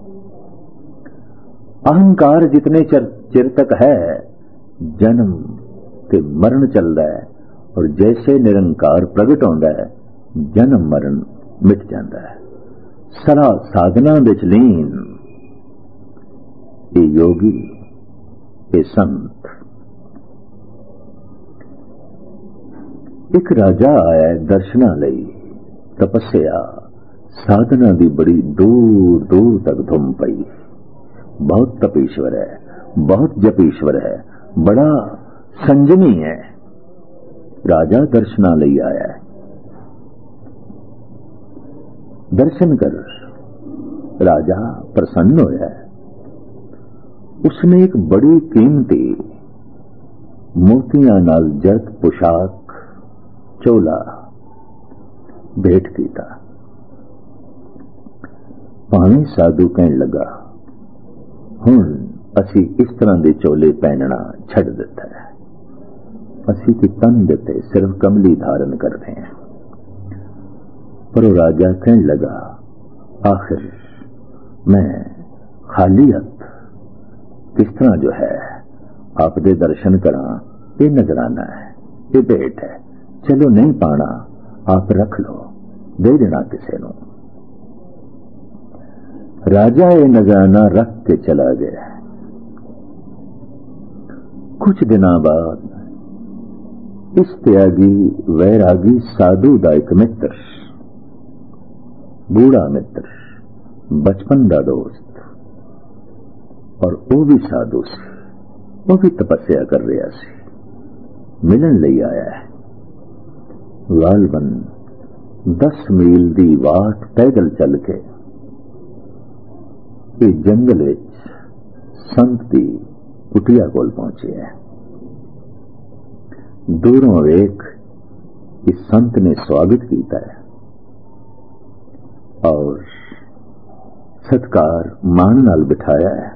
ਅਹੰਕਾਰ ਜਿਤਨੇ ਚਿਰ ਤੱਕ ਹੈ, ਜਨਮ ਤੇ ਮਰਨ ਚੱਲਦਾ ਹੈ। ਔਰ ਜੈਸੇ ਨਿਰੰਕਾਰ ਪ੍ਰਗਟ ਹੁੰਦਾ ਹੈ, ਜਨਮ ਮਰਨ ਮਿਟ ਜਾਂਦਾ ਹੈ। ਸਦਾ ਸਾਧਨਾ ਵਿੱਚ ਲੀਨ ਇਹ ਯੋਗੀ, ਇਹ ਸੰਤ। ਇੱਕ ਰਾਜਾ ਆਇਆ ਦਰਸ਼ਨਾਂ ਲਈ। ਤਪੱਸਿਆ ਸਾਧਨਾ ਦੀ ਬੜੀ ਦੂਰ ਦੂਰ ਤੱਕ ਧੁੰਮ ਪਈ। ਬਹੁਤ ਤਪੀਸ਼ਵਰ ਹੈ, ਬਹੁਤ ਜਪੀਸ਼ਵਰ ਹੈ, ਬੜਾ ਸੰਜਮੀ ਹੈ। ਰਾਜਾ ਦਰਸ਼ਨਾਂ ਲਈ ਆਇਆ। दर्शन कर राजा प्रसन्न होया। उसने एक बड़ी कीमती मोतियां नाल जड़त पोशाक चोला भेंट कीता। भावें साधु कहन लगा, हुण असी इस तरह के चोले पहनना छड़ दिता है, असी तो तन देते सिर्फ कमली धारण करते हैं। पर वो राजा कहने लगा, आखिर मैं खाली हथ किस तरह जो है आपके दर्शन करा, ये नजराना है, ये भेंट है, चलो नहीं पाना आप रख लो, दे देना किसी को। राजा ये नजराना रख के चला गया। कुछ दिनों बाद इस त्यागी वैरागी साधु का एक मित्र, बूढ़ा मित्र, बचपन का दोस्त, और वो भी साधु से, वो भी तपस्या कर रहा सी, मिलन लई आया है। गालबन 10 मील की वाट पैदल चल के ये जंगल विच संत की कुटिया कोल पहुंचे है। दूरों वेख इस संत ने स्वागत किया है और सत्कार मान नाल बिठाया है।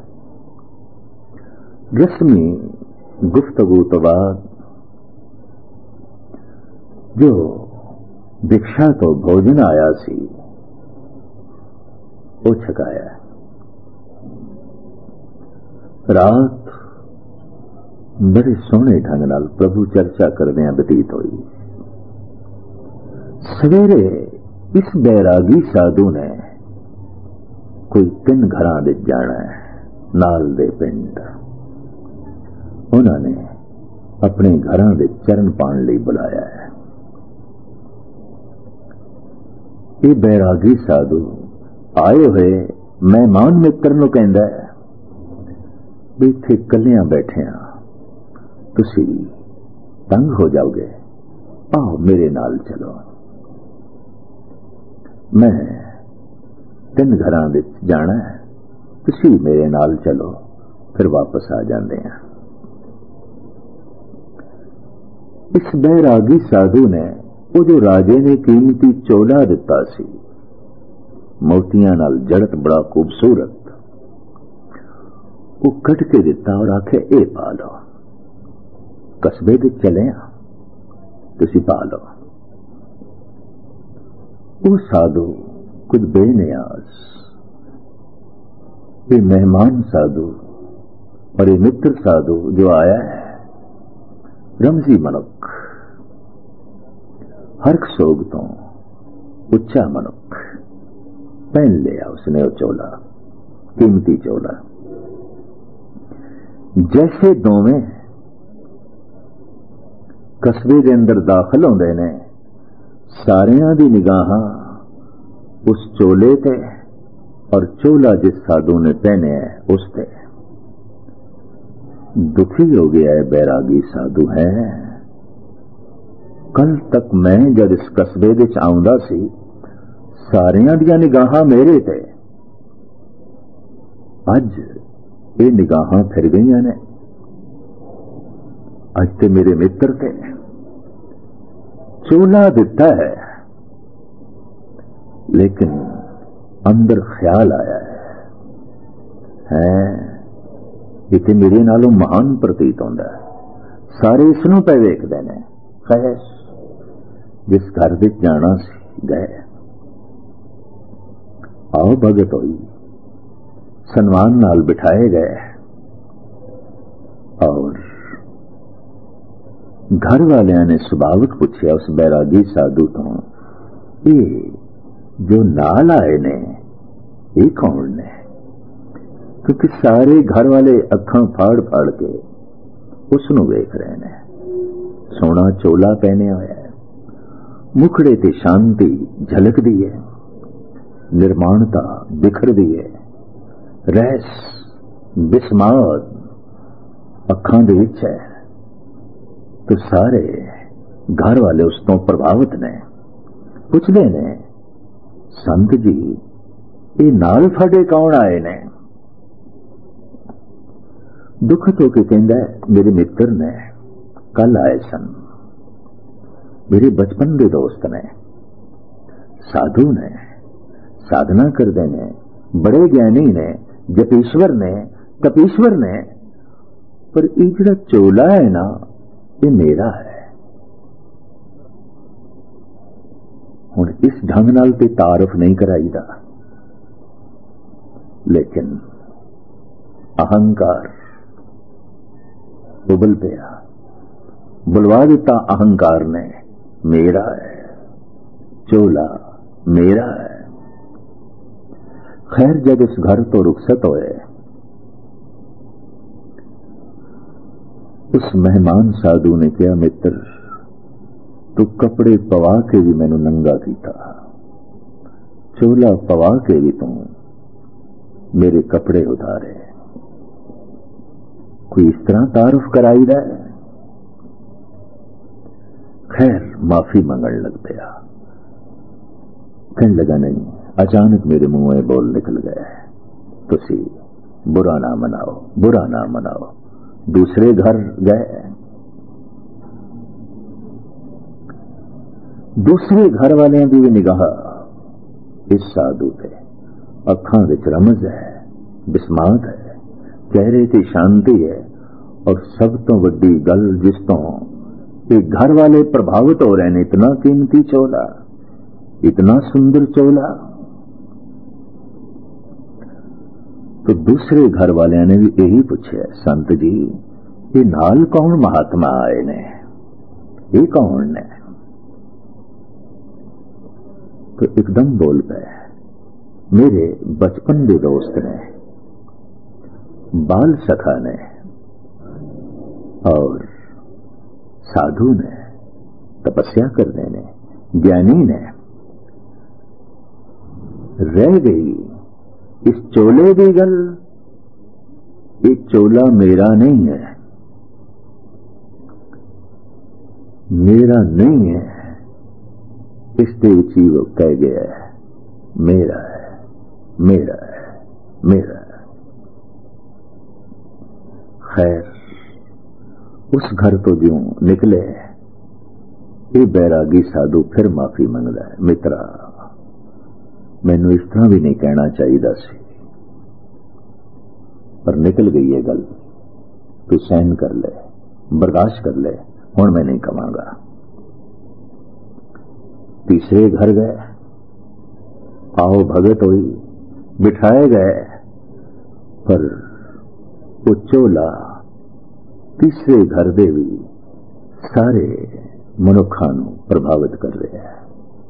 रस्मी गुफ्तगू तो बाद जो भिक्षा तो भोजन आया सी वो छकाया। रात बड़े सोहने ढंग नाल प्रभु चर्चा करदे बतीत हुई। सवेरे इस बैरागी साधु ने कोई 3 घरां दे जाना है, नाल दे पिंड। उन्होंने अपने घरां दे चरण पाण लई बुलाया है। ਇਹ ਬੈਰਾਗੀ ਸਾਧੂ ਆਏ ਹੋਏ ਮਹਿਮਾਨ ਮਿੱਤਰ ਨੂੰ ਕਹਿੰਦਾ ਵੀ ਇੱਥੇ ਇਕੱਲਿਆਂ ਬੈਠੇ ਆ, ਤੁਸੀਂ ਤੰਗ ਹੋ ਜਾਓਗੇ, ਆਓ ਮੇਰੇ ਨਾਲ ਚਲੋ। ਮੈਂ 3 ਘਰਾਂ ਵਿੱਚ ਜਾਣਾ ਹੈ, ਤੁਸੀਂ ਮੇਰੇ ਨਾਲ ਚਲੋ, ਫਿਰ ਵਾਪਸ ਆ ਜਾਂਦੇ ਆ। ਇਸ ਬੈਰਾਗੀ ਸਾਧੂ ਨੇ ਉਹ ਜੋ ਰਾਜੇ ਨੇ ਕੀਮਤੀ ਚੋਲਾ ਦਿੱਤਾ ਸੀ, ਮੋਤੀਆਂ ਨਾਲ ਜੜਤ, ਬੜਾ ਖੂਬਸੂਰਤ, ਉਹ ਕੱਢ ਕੇ ਦਿੱਤਾ ਔਰ ਆਖੇ ਇਹ ਪਾ ਲਓ, ਕਸਬੇ ਦੇ ਚਲੇ ਆ, ਤੁਸੀਂ ਪਾ ਲਓ। ਉਹ ਸਾਧੂ ਕੁਝ ਬੇਨਿਆਜ਼, ਇਹ ਮਹਿਮਾਨ ਸਾਧੂ और ये मित्र साधु जो आया है, रमजी मनुख, हर्क सोग तो उच्चा मनुख, पहन लिया उसने वो चोला, कीमती चोला। जैसे दोवें कस्बे के अंदर दाखिल होंदे ने, सारियां दी निगाहां उस चोले ते और चोला जिस साधु ने पहने है उस ते। दुखी हो गया है बैरागी साधु है। कल तक मैं जब इस कस्बे विच आउंदा सी, सारियां दियां निगाहां मेरे ते, अज ये निगाहां फिर गईयां ने, अज ते मेरे मित्र ते चोला दिता है, लेकिन अंदर ख्याल आया है इतने मेरे नालों महान प्रतीत होंदा है, सारे इसनों पे वेखदे ने। खैर जिस घर विच जाना सी गए, आओ भगत होई, सन्मान नाल बिठाए गए और घर वालियां ने सुभावक पूछया उस बैरागी साधु तो, ये जो नाल आए ने ये कौन ने? क्योंकि सारे घर वाले अखां फाड़ फाड़ के उसनू वेख रहे ने। सोना चोला पहने होया है, मुखड़े ते शांति झलकदी है, निर्माणता बिखरदी है, रहस बिस्माद अखां दे विच है। तो सारे घर वाले उस तो प्रभावित ने, पुछदे ने संत जी ये नाल फड़े कौन आए ने? दुखत होके कहंदा मेरे मित्र ने कल आए सन, मेरे बचपन के दोस्त ने, साधु ने, साधना करते ने, बड़े ज्ञानी ने, जपेश्वर ने, तपेश्वर ने, पर ये जिहड़ा चोला है ना ये मेरा है। हुण इस ढंग नाल ते तारफ नहीं कराईदा, लेकिन अहंकार उबल पिया, बुलवा दिता अहंकार ने, मेरा है चोला, मेरा है। खैर जब इस घर तो रुखसत होए, उस मेहमान साधु ने कहा मित्र तू कपड़े पवा के भी मैनू नंगा कीता, चोला पवा के भी तू मेरे कपड़े उतारे, कोई इस तरह तारुफ कराई दा है? खैर माफी मांगण लग पिया, कहने लगा नहीं, अचानक मेरे मुंह में बोल निकल गए, तुसी बुरा ना मनाओ, बुरा ना मनाओ। दूसरे घर गए, दूसरे घर वाले की भी निगाह इस साधु पे, अखां विच रमज है, बिस्मात है, चेहरे की शांति है, और सब तो वड्डी गल जिस तो ये घर वाले प्रभावित हो रहे हैं, इतना कीमती चोला, इतना सुंदर चोला। तो दूसरे घर वाले ने भी यही पूछा, संत जी ये नाल कौन महात्मा आए ने, ये कौन ने? तो एकदम बोल पे, मेरे बचपन के दोस्त ने, बाल सखा ने और साधु ने, तपस्या करने ने, ज्ञानी ने, रह गई इस चोले की गल। ये चोला मेरा नहीं है, मेरा नहीं है, इसके उची वो कह गया है मेरा है, मेरा है, मेरा है। खैर उस घर तो जो निकले, ये बैरागी साधु फिर माफी मंगदा है, मित्रा मैनू इस तरह भी नहीं कहना चाहिए सी, पर निकल गई है गल, तू सहन कर ले, बर्दाश्त कर ले, हुण मैं नहीं कहांगा। तीसरे घर गए, आओ भगत हुई, बिठाए गए, पर वो चोला तीसरे घर दे भी सारे मनुखा नूं प्रभावित कर रहे हैं।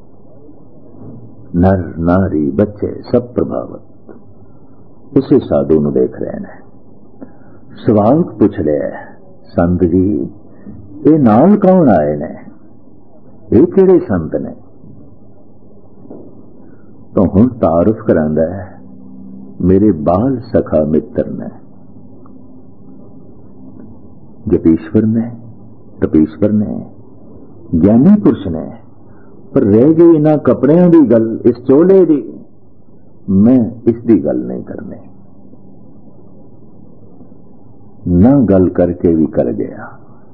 नर नारी बच्चे सब प्रभावित उसे साधु नूं देख रहे हैं। सवाल पूछ रहे, संत जी ये नाल कौन आए ने, ये किहड़े संत ने? तो हुण तारुफ करांदा है, मेरे बाल सखा मित्र ने, जपीश्वर ने, तपीश्वर ने, ज्ञानी पुरुष ने। पर रह गई इन्हां कपड़ियां दी गल, इस चोले दी, मैं इसकी गल नहीं करनी। ना गल करके भी कर गया।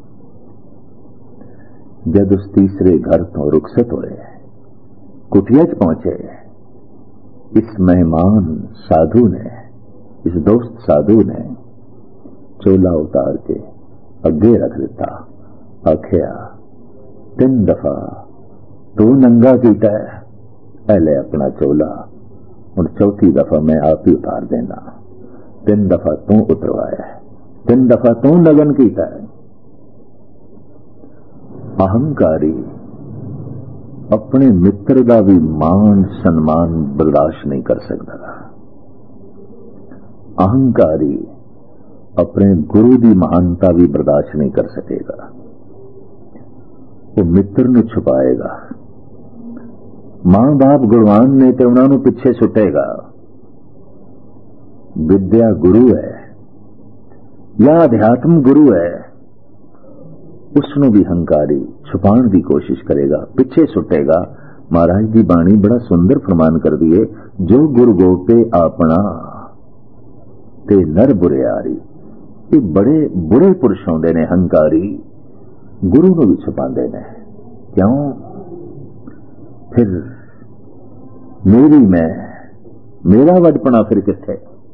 जब उस तीसरे घर तो रुखसत होए, कुटिया च पहुंचे, इस मेहमान साधु ने, इस दोस्त साधु ने चोला उतार के अगे रख दिता। आखिया 3 दफा तू नंगा कीता है, पहले अपना चोला, हुण चौथी दफा मैं आप ही उतार देना। 3 दफा तू उतरवाया, 3 दफा तू लगन कीता है। अहंकारी अपने मित्र का भी मान सम्मान बर्दाश्त नहीं कर सकता। अहंकारी अपने गुरु की महानता भी बर्दाश्त नहीं कर सकेगा। वो मित्र नूं छुपाएगा। मां बाप गुणवान ने तो उन्होंने पिछे सुटेगा। विद्या गुरु है या अध्यात्म गुरु है, उसनों भी हंकारी छुपाने की कोशिश करेगा, पिछे सुटेगा। महाराज की बाणी बड़ा सुंदर फरमान कर दिए, जो गुरु गोपे अपना ते नर बुरियारी। ये बड़े बुरे पुरुष होंदे ने हंकारी, गुरु नूं भी छुपांदे ने। क्यों? फिर मेरी मैं, मेरा वडपना फिर किथे?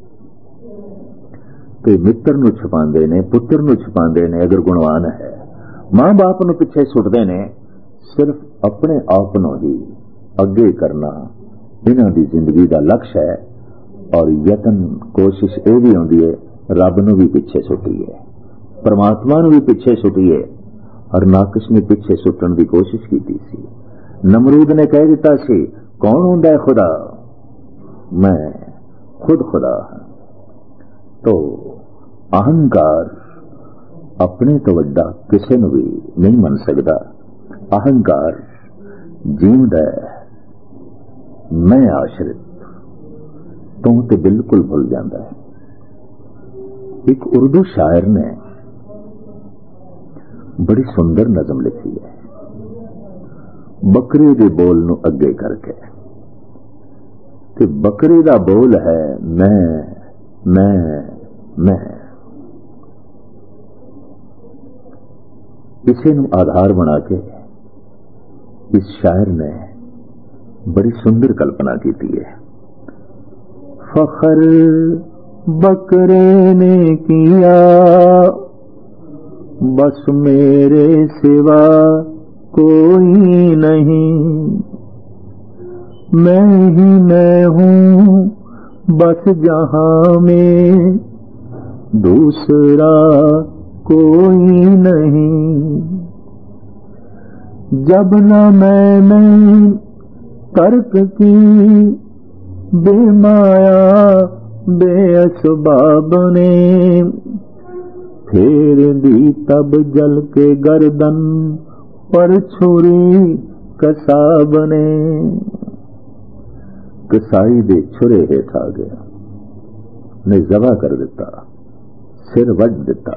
ते मित्र नूं छुपांदे ने, पुत्र नूं छुपांदे ने अगर गुणवान है। मां बाप नूं पिछे सुटदे ने, सिर्फ अपने आप नूं ही अगे करना इन्हां दी जिंदगी का लक्ष्य है। और यतन कोशिश ये भी होंदी है, रब नूं भी पिछे सुटीए, परमात्मा नूं भी पिछे सुटीए। और नाकश ने पिछे सुटण की कोशिश की सी। नमरूद ने कह दिता सी, कौन होंदा है खुदा? मैं खुद खुदा हां। तो अहंकार अपने तो वड्डा किसी नूं भी नहीं मन सकता। अहंकार जीवदा है, मैं आश्रित तू तो बिल्कुल भूल जाता है। एक उर्दू शायर ने बड़ी सुंदर नज़म लिखी है, बकरे के बोल नूं अगे करके। कि बकरे का बोल है मैं। इसे नूं आधार बना के इस शायर ने बड़ी सुंदर कल्पना की है। फखर बकरे ने किया, बस मेरे सिवा कोई नहीं। मैं ही मैं हूँ बस जहां में, दूसरा कोई नहीं। जब न मैंने तर्क की बेमाया बेअसबाब ने, फेर दी तब जल के गर्दन पर छुरी कसाब ने। कसाई दे छुरे हेठ आ गया, ने जबा कर दिता, सिर वड दिता।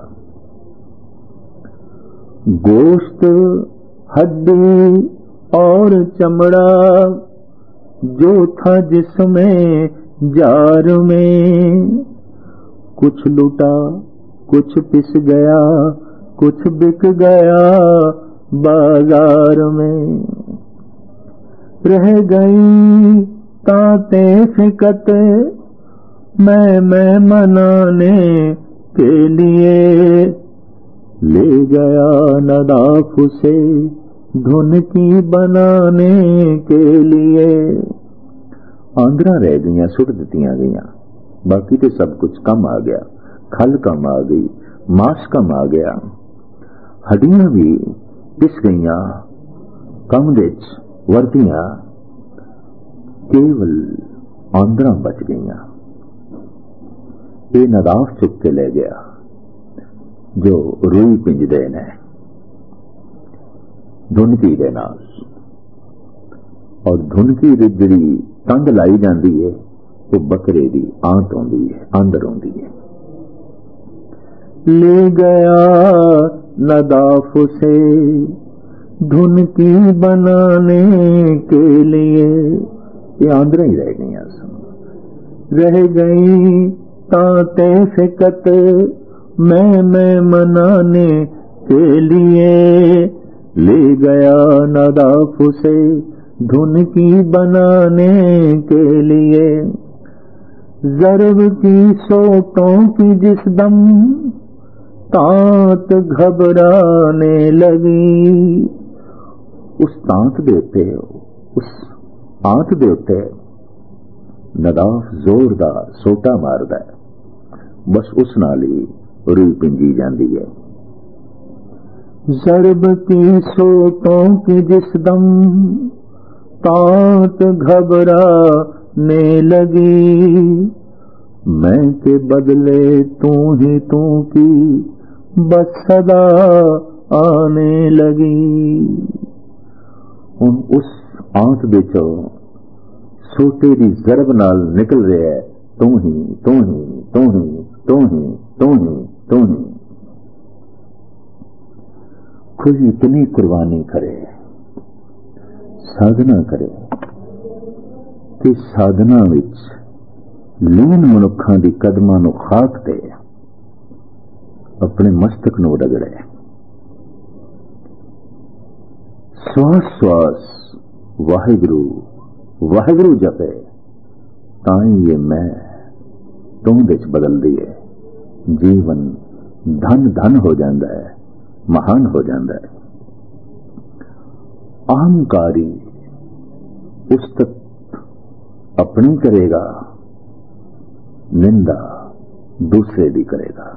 गोश्त, हड्डी और चमड़ा जो था जिसमें जार में, कुछ लुटा कुछ पिस गया, कुछ बिक गया बाजार में। रह गई ताते फिकत मैं मनाने के लिए, ले गया नदाफ से धुन की बनाने के लिए। आंद्रा रह गई, सुट दित्तियां गईयां, बाकी तो सब कुछ कम आ गया। खल कम आ गई, मांस कम आ गया, हड्डियां भी पिस गईयां, कम विच वरतियां, केवल आंद्रा बच गईयां। ये नदाफ चुक के ले गया जो रूई पिंजदे ने धुनकी दे नाल, और धुनकी दी जिहड़ी तंद लाई जाती है वो बकरे दी आंत आउंदी है, अंदर आउंदी है। ले गया नदाफ से धुनकी बनाने के लिए, ये आंद्रा ही रह गई, रह गई ताते फिकत मैं मनाने के लिए। ले गया नदाफ से धुनकी बनाने के लिए। ज़र्ब की सोटों की जिस दम तांत घबराने लगी, उस तांत दे उत्ते, उस आंत दे उत्ते नदाफ जोरदार सोटा मारदा है, बस उस नाल ही रूई पिंजी जाती है। ज़र्ब की सोटों की जिस दम तांत घबराने लगी, मैं के बदले तू ही तू की बस सदा आने लगी। हुण उस आंत दे चों सोटे दी ज़रब नाल निकल रहा है, तू ही तू ही तू ही तू ही तू ही तू ही। कोई इतनी कुर्बानी करे, साधना करे कि साधना विच लीन मनुखां दी कदमां नूं खाक ते अपने मस्तक नूं रगड़े। श्वास श्वास वाहिगुरू वाहिगुरू जपे, ताई ये मैं तू विच बदलदी है। जीवन धन धन हो जाता है, महान हो जाता है। अहंकारी उस्तत अपनी करेगा, निंदा दूसरे दी करेगा।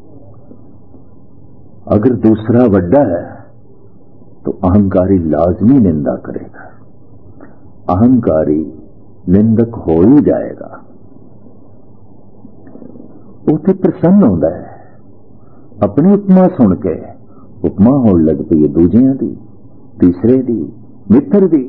अगर दूसरा वड्डा है तो अहंकारी लाजमी निंदा करेगा, अहंकारी निंदक हो ही जाएगा। उसे प्रसन्न होता है, अपनी उपमा सुन के उपमा होने लग पई है दूजियां दी, तीसरे दी, मित्र दी।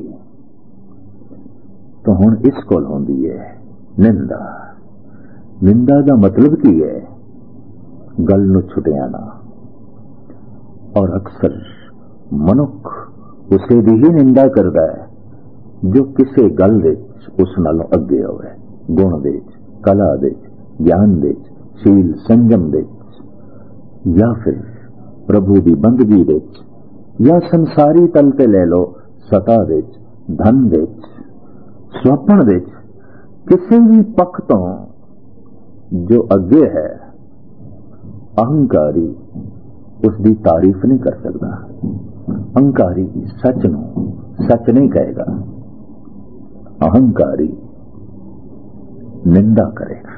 तो हुण इस कोल होंदी है निंदा। निंदा का मतलब की है? गल नूं छुटियाना। और अक्सर मनुख उसे दी ही निंदा करता है जो किसी गल विच उस नालों अगे होवे, गुण दे, कला दे, ज्ञान दे, शील संयम दे, या फिर प्रभु की बंदगी दे, या संसारी तल ते ले लो सता दे, धन दे, स्वप्न दे, किसी भी पक्ष तो जो अगे है, अहंकारी उसकी तारीफ नहीं कर सकता। अहंकारी सच नूं सच नहीं कहेगा, अहंकारी निंदा करेगा।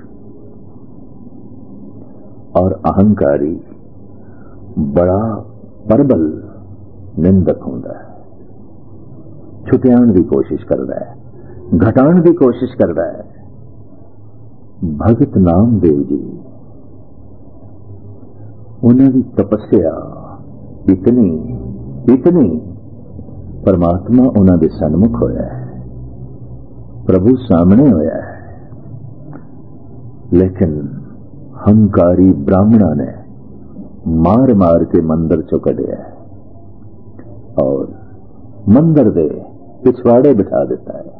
और अहंकारी बड़ा प्रबल निंदक होता है, छुटियाण की कोशिश करता है, घटाण की कोशिश करता है। भगत नामदेव जी, उन्होंने तपस्या इतनी इतनी, परमात्मा उन्होंने सन्मुख होया है, प्रभु सामने होया है, लेकिन हंकारी ब्राह्मणा ने मार मार के मंदिर चो कढ़िया और मंदिर दे पिछवाड़े बिठा देता है।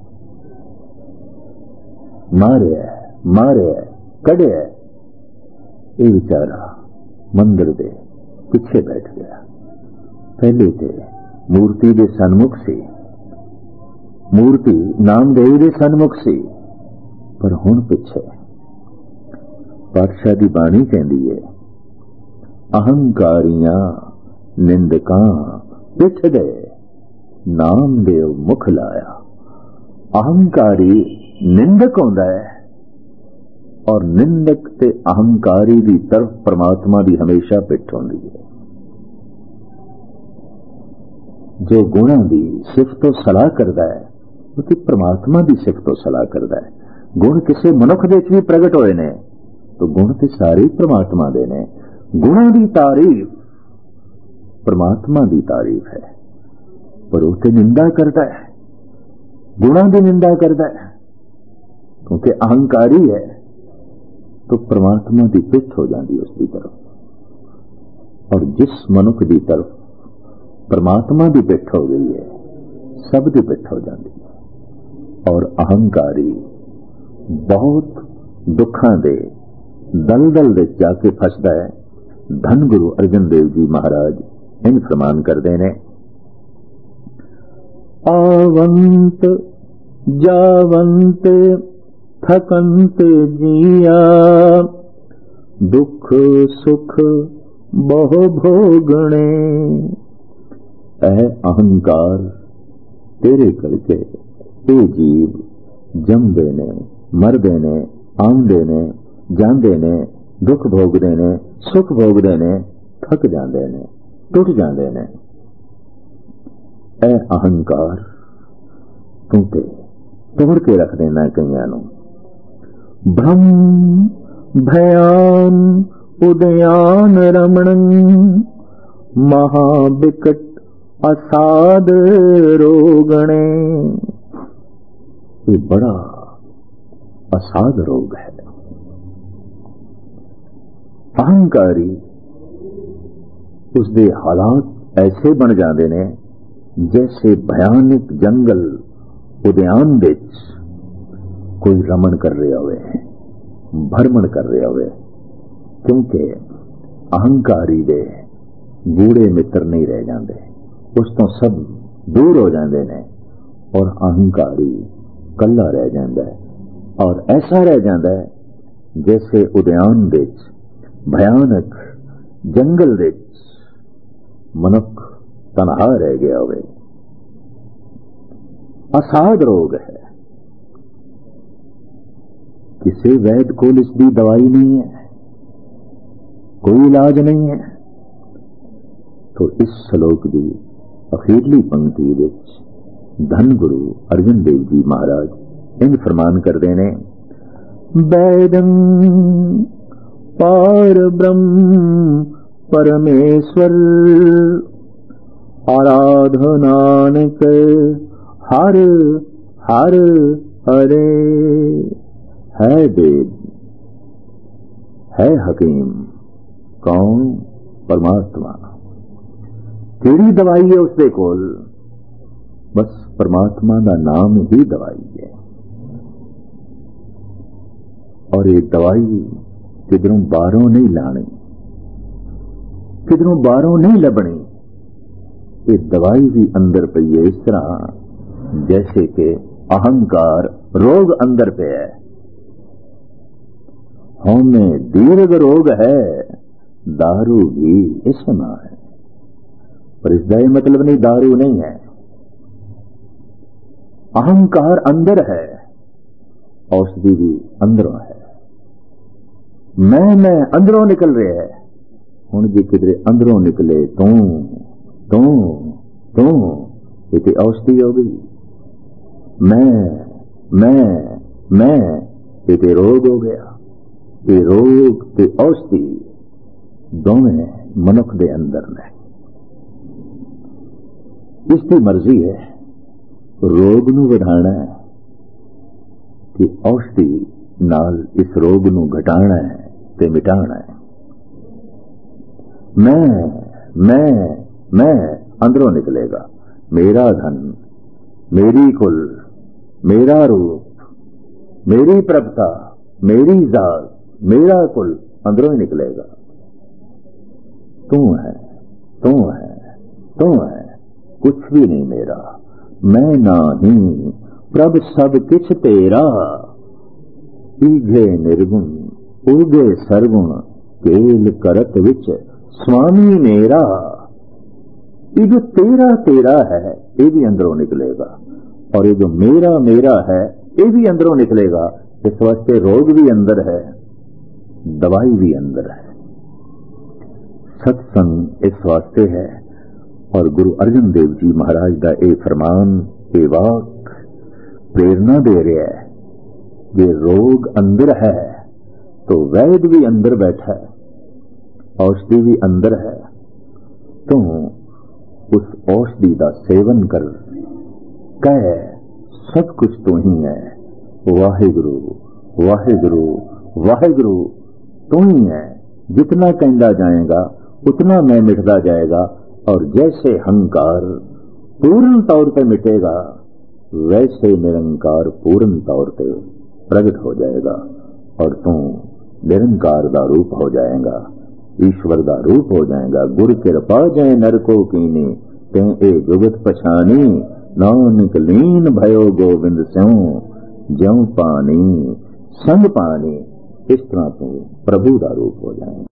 मारे कढ़िया, ये बेचारा मंदिर दे पिछे बैठ गया। पहले ते मूर्ति दे सन्मुख सी, मूर्ति नामदेव दे सन्मुख सी, पर हुण पिछे। पातशाह दी बाणी कहंदी है, अहंकारियां निंदकां पिछ दे नामदेव मुख लाया। अहंकारी निंदक होंदा है और निंदक ते अहंकारी दी तरफ परमात्मा दी हमेशा पिठ होंदी है। जो गुणा दी सिफतो सलाह करदा है वो ते परमात्मा दी सिफतो सलाह करदा है। गुण किसी मनुख दे विच भी प्रगट होए ने तो गुण ते सारे परमात्मा दे ने। गुणा दी तारीफ परमात्मा दी तारीफ है, पर वो ते निंदा करता है, गुणा दी निंदा करता है, क्योंकि अहंकारी है तो परमात्मा की पिठ हो जाती है उसकी तरफ। और जिस मनुख की तरफ परमात्मा की पिठ हो गई है, सब की पिठ हो जाती है। और अहंकारी बहुत दुखा दे दलदल दे जाके फसदा है। धन गुरु अर्जन देव जी महाराज इन फरमान करते हैं, आवंत जावंत थकंत जिया, दुख सुख बहु भोगणे। अहंकार तेरे करके ये जीव जमदे ने, मरदे ने, आउंदे ने, जांदे ने, दुख भोगदे ने, सुख भोगदे ने, थक जांदे ने, टुट जांदे ने। अहंकार तू ते तोड़ के रख देना कईयां नूं। भ्रम भयान उदयान रमणं, महाबिकट असाद रोगणे। ये बड़ा असाद रोग है। अहंकारी उसके हालात ऐसे बन जाते ने जैसे भयानक जंगल उद्यान विच कोई रमण कर रहा होवे, भरमण कर रहा होवे। क्योंकि अहंकारी दे गूढ़े मित्र नहीं रह जाते, उस तो सब दूर हो जाते हैं और अहंकारी कल्ला रह जाता है। और ऐसा रह जाता है जैसे उद्यान विच भयानक जंगल विच मनुख तनहा रह गया होवे। असाध रोग है, किसी वैद को इसकी दवाई नहीं है, कोई इलाज नहीं है। तो इस श्लोक की अखीरली पंक्ति विच धन गुरु अर्जन देव जी महाराज इन फरमान करते हैं, वैदं पार ब्रह्म परमेश्वर, आराधनानक हर हर हरे। है वेद, है हकीम, कौन? परमात्मा। केड़ी दवाई है उसके कोल? बस परमात्मा का नाम ही दवाई है। और ये दवाई किधरों बाहरों नहीं लानी, किधरों बाहरों नहीं लभनी। ये दवाई भी अंदर पई है, इस तरह जैसे कि अहंकार रोग अंदर पे है। हमें दीर्घ रोग है, दारू भी इसमें है, पर इसका मतलब नहीं दारू नहीं है। अहंकार अंदर है, औषधि भी अंदरों है। मैं अंदरों निकल रहा है। हुण जी किधरे अंदरों निकले तू तू तू, ये औषधि हो गई। मैं ये रोग हो गया। ये रोग ते औषधि दोवें मनुख दे अंदर ने। इसकी मर्जी है रोग नू वधाना है कि औषधि नाल इस रोग नूं घटाना है ते मिटाना है। मैं अंदरों निकलेगा। मेरा धन, मेरी कुल, मेरा रूप, मेरी प्रभुता, मेरी जात, मेरा कुल अंदरों ही निकलेगा। तू है, तू है, तू है, कुछ भी नहीं मेरा। मैं नहीं, प्रभ सब किछ तेरा। ईघे निर्गुण, उगे सरगुण, केल करत विच स्वामी मेरा। ये जो तेरा तेरा है ये भी अंदरों निकलेगा, और ये जो मेरा मेरा है ये भी अंदरों निकलेगा। इस वास्ते रोग भी अंदर है, दवाई भी अंदर है। सत्संग इस वास्ते है। और गुरु अर्जन देव जी महाराज का ये फरमान, ये वाक प्रेरणा दे रहा है। जे रोग अंदर है तो वैद भी अंदर बैठा है, औषधि भी अंदर है। तो उस औषधि का सेवन कर, कह सब कुछ तो ही है। वाहिगुरु वाहिगुरु वाहिगुरु तो ही है। जितना कहता जाएगा उतना मैं मिटता जाएगा। और जैसे हंकार पूर्ण तौर पर मिटेगा, वैसे निरंकार पूर्ण तौर पर प्रकट हो जाएगा। और तू निरंकार का रूप हो जाएगा, ईश्वर का रूप हो जाएगा। गुर कृपा जय नरको कीनी, ते ए जुगत पछानी। नानक लीन भयो गोविंद स्यों, ज्यों पानी संग पानी। इस तरह तू प्रभु का रूप हो जाएगा।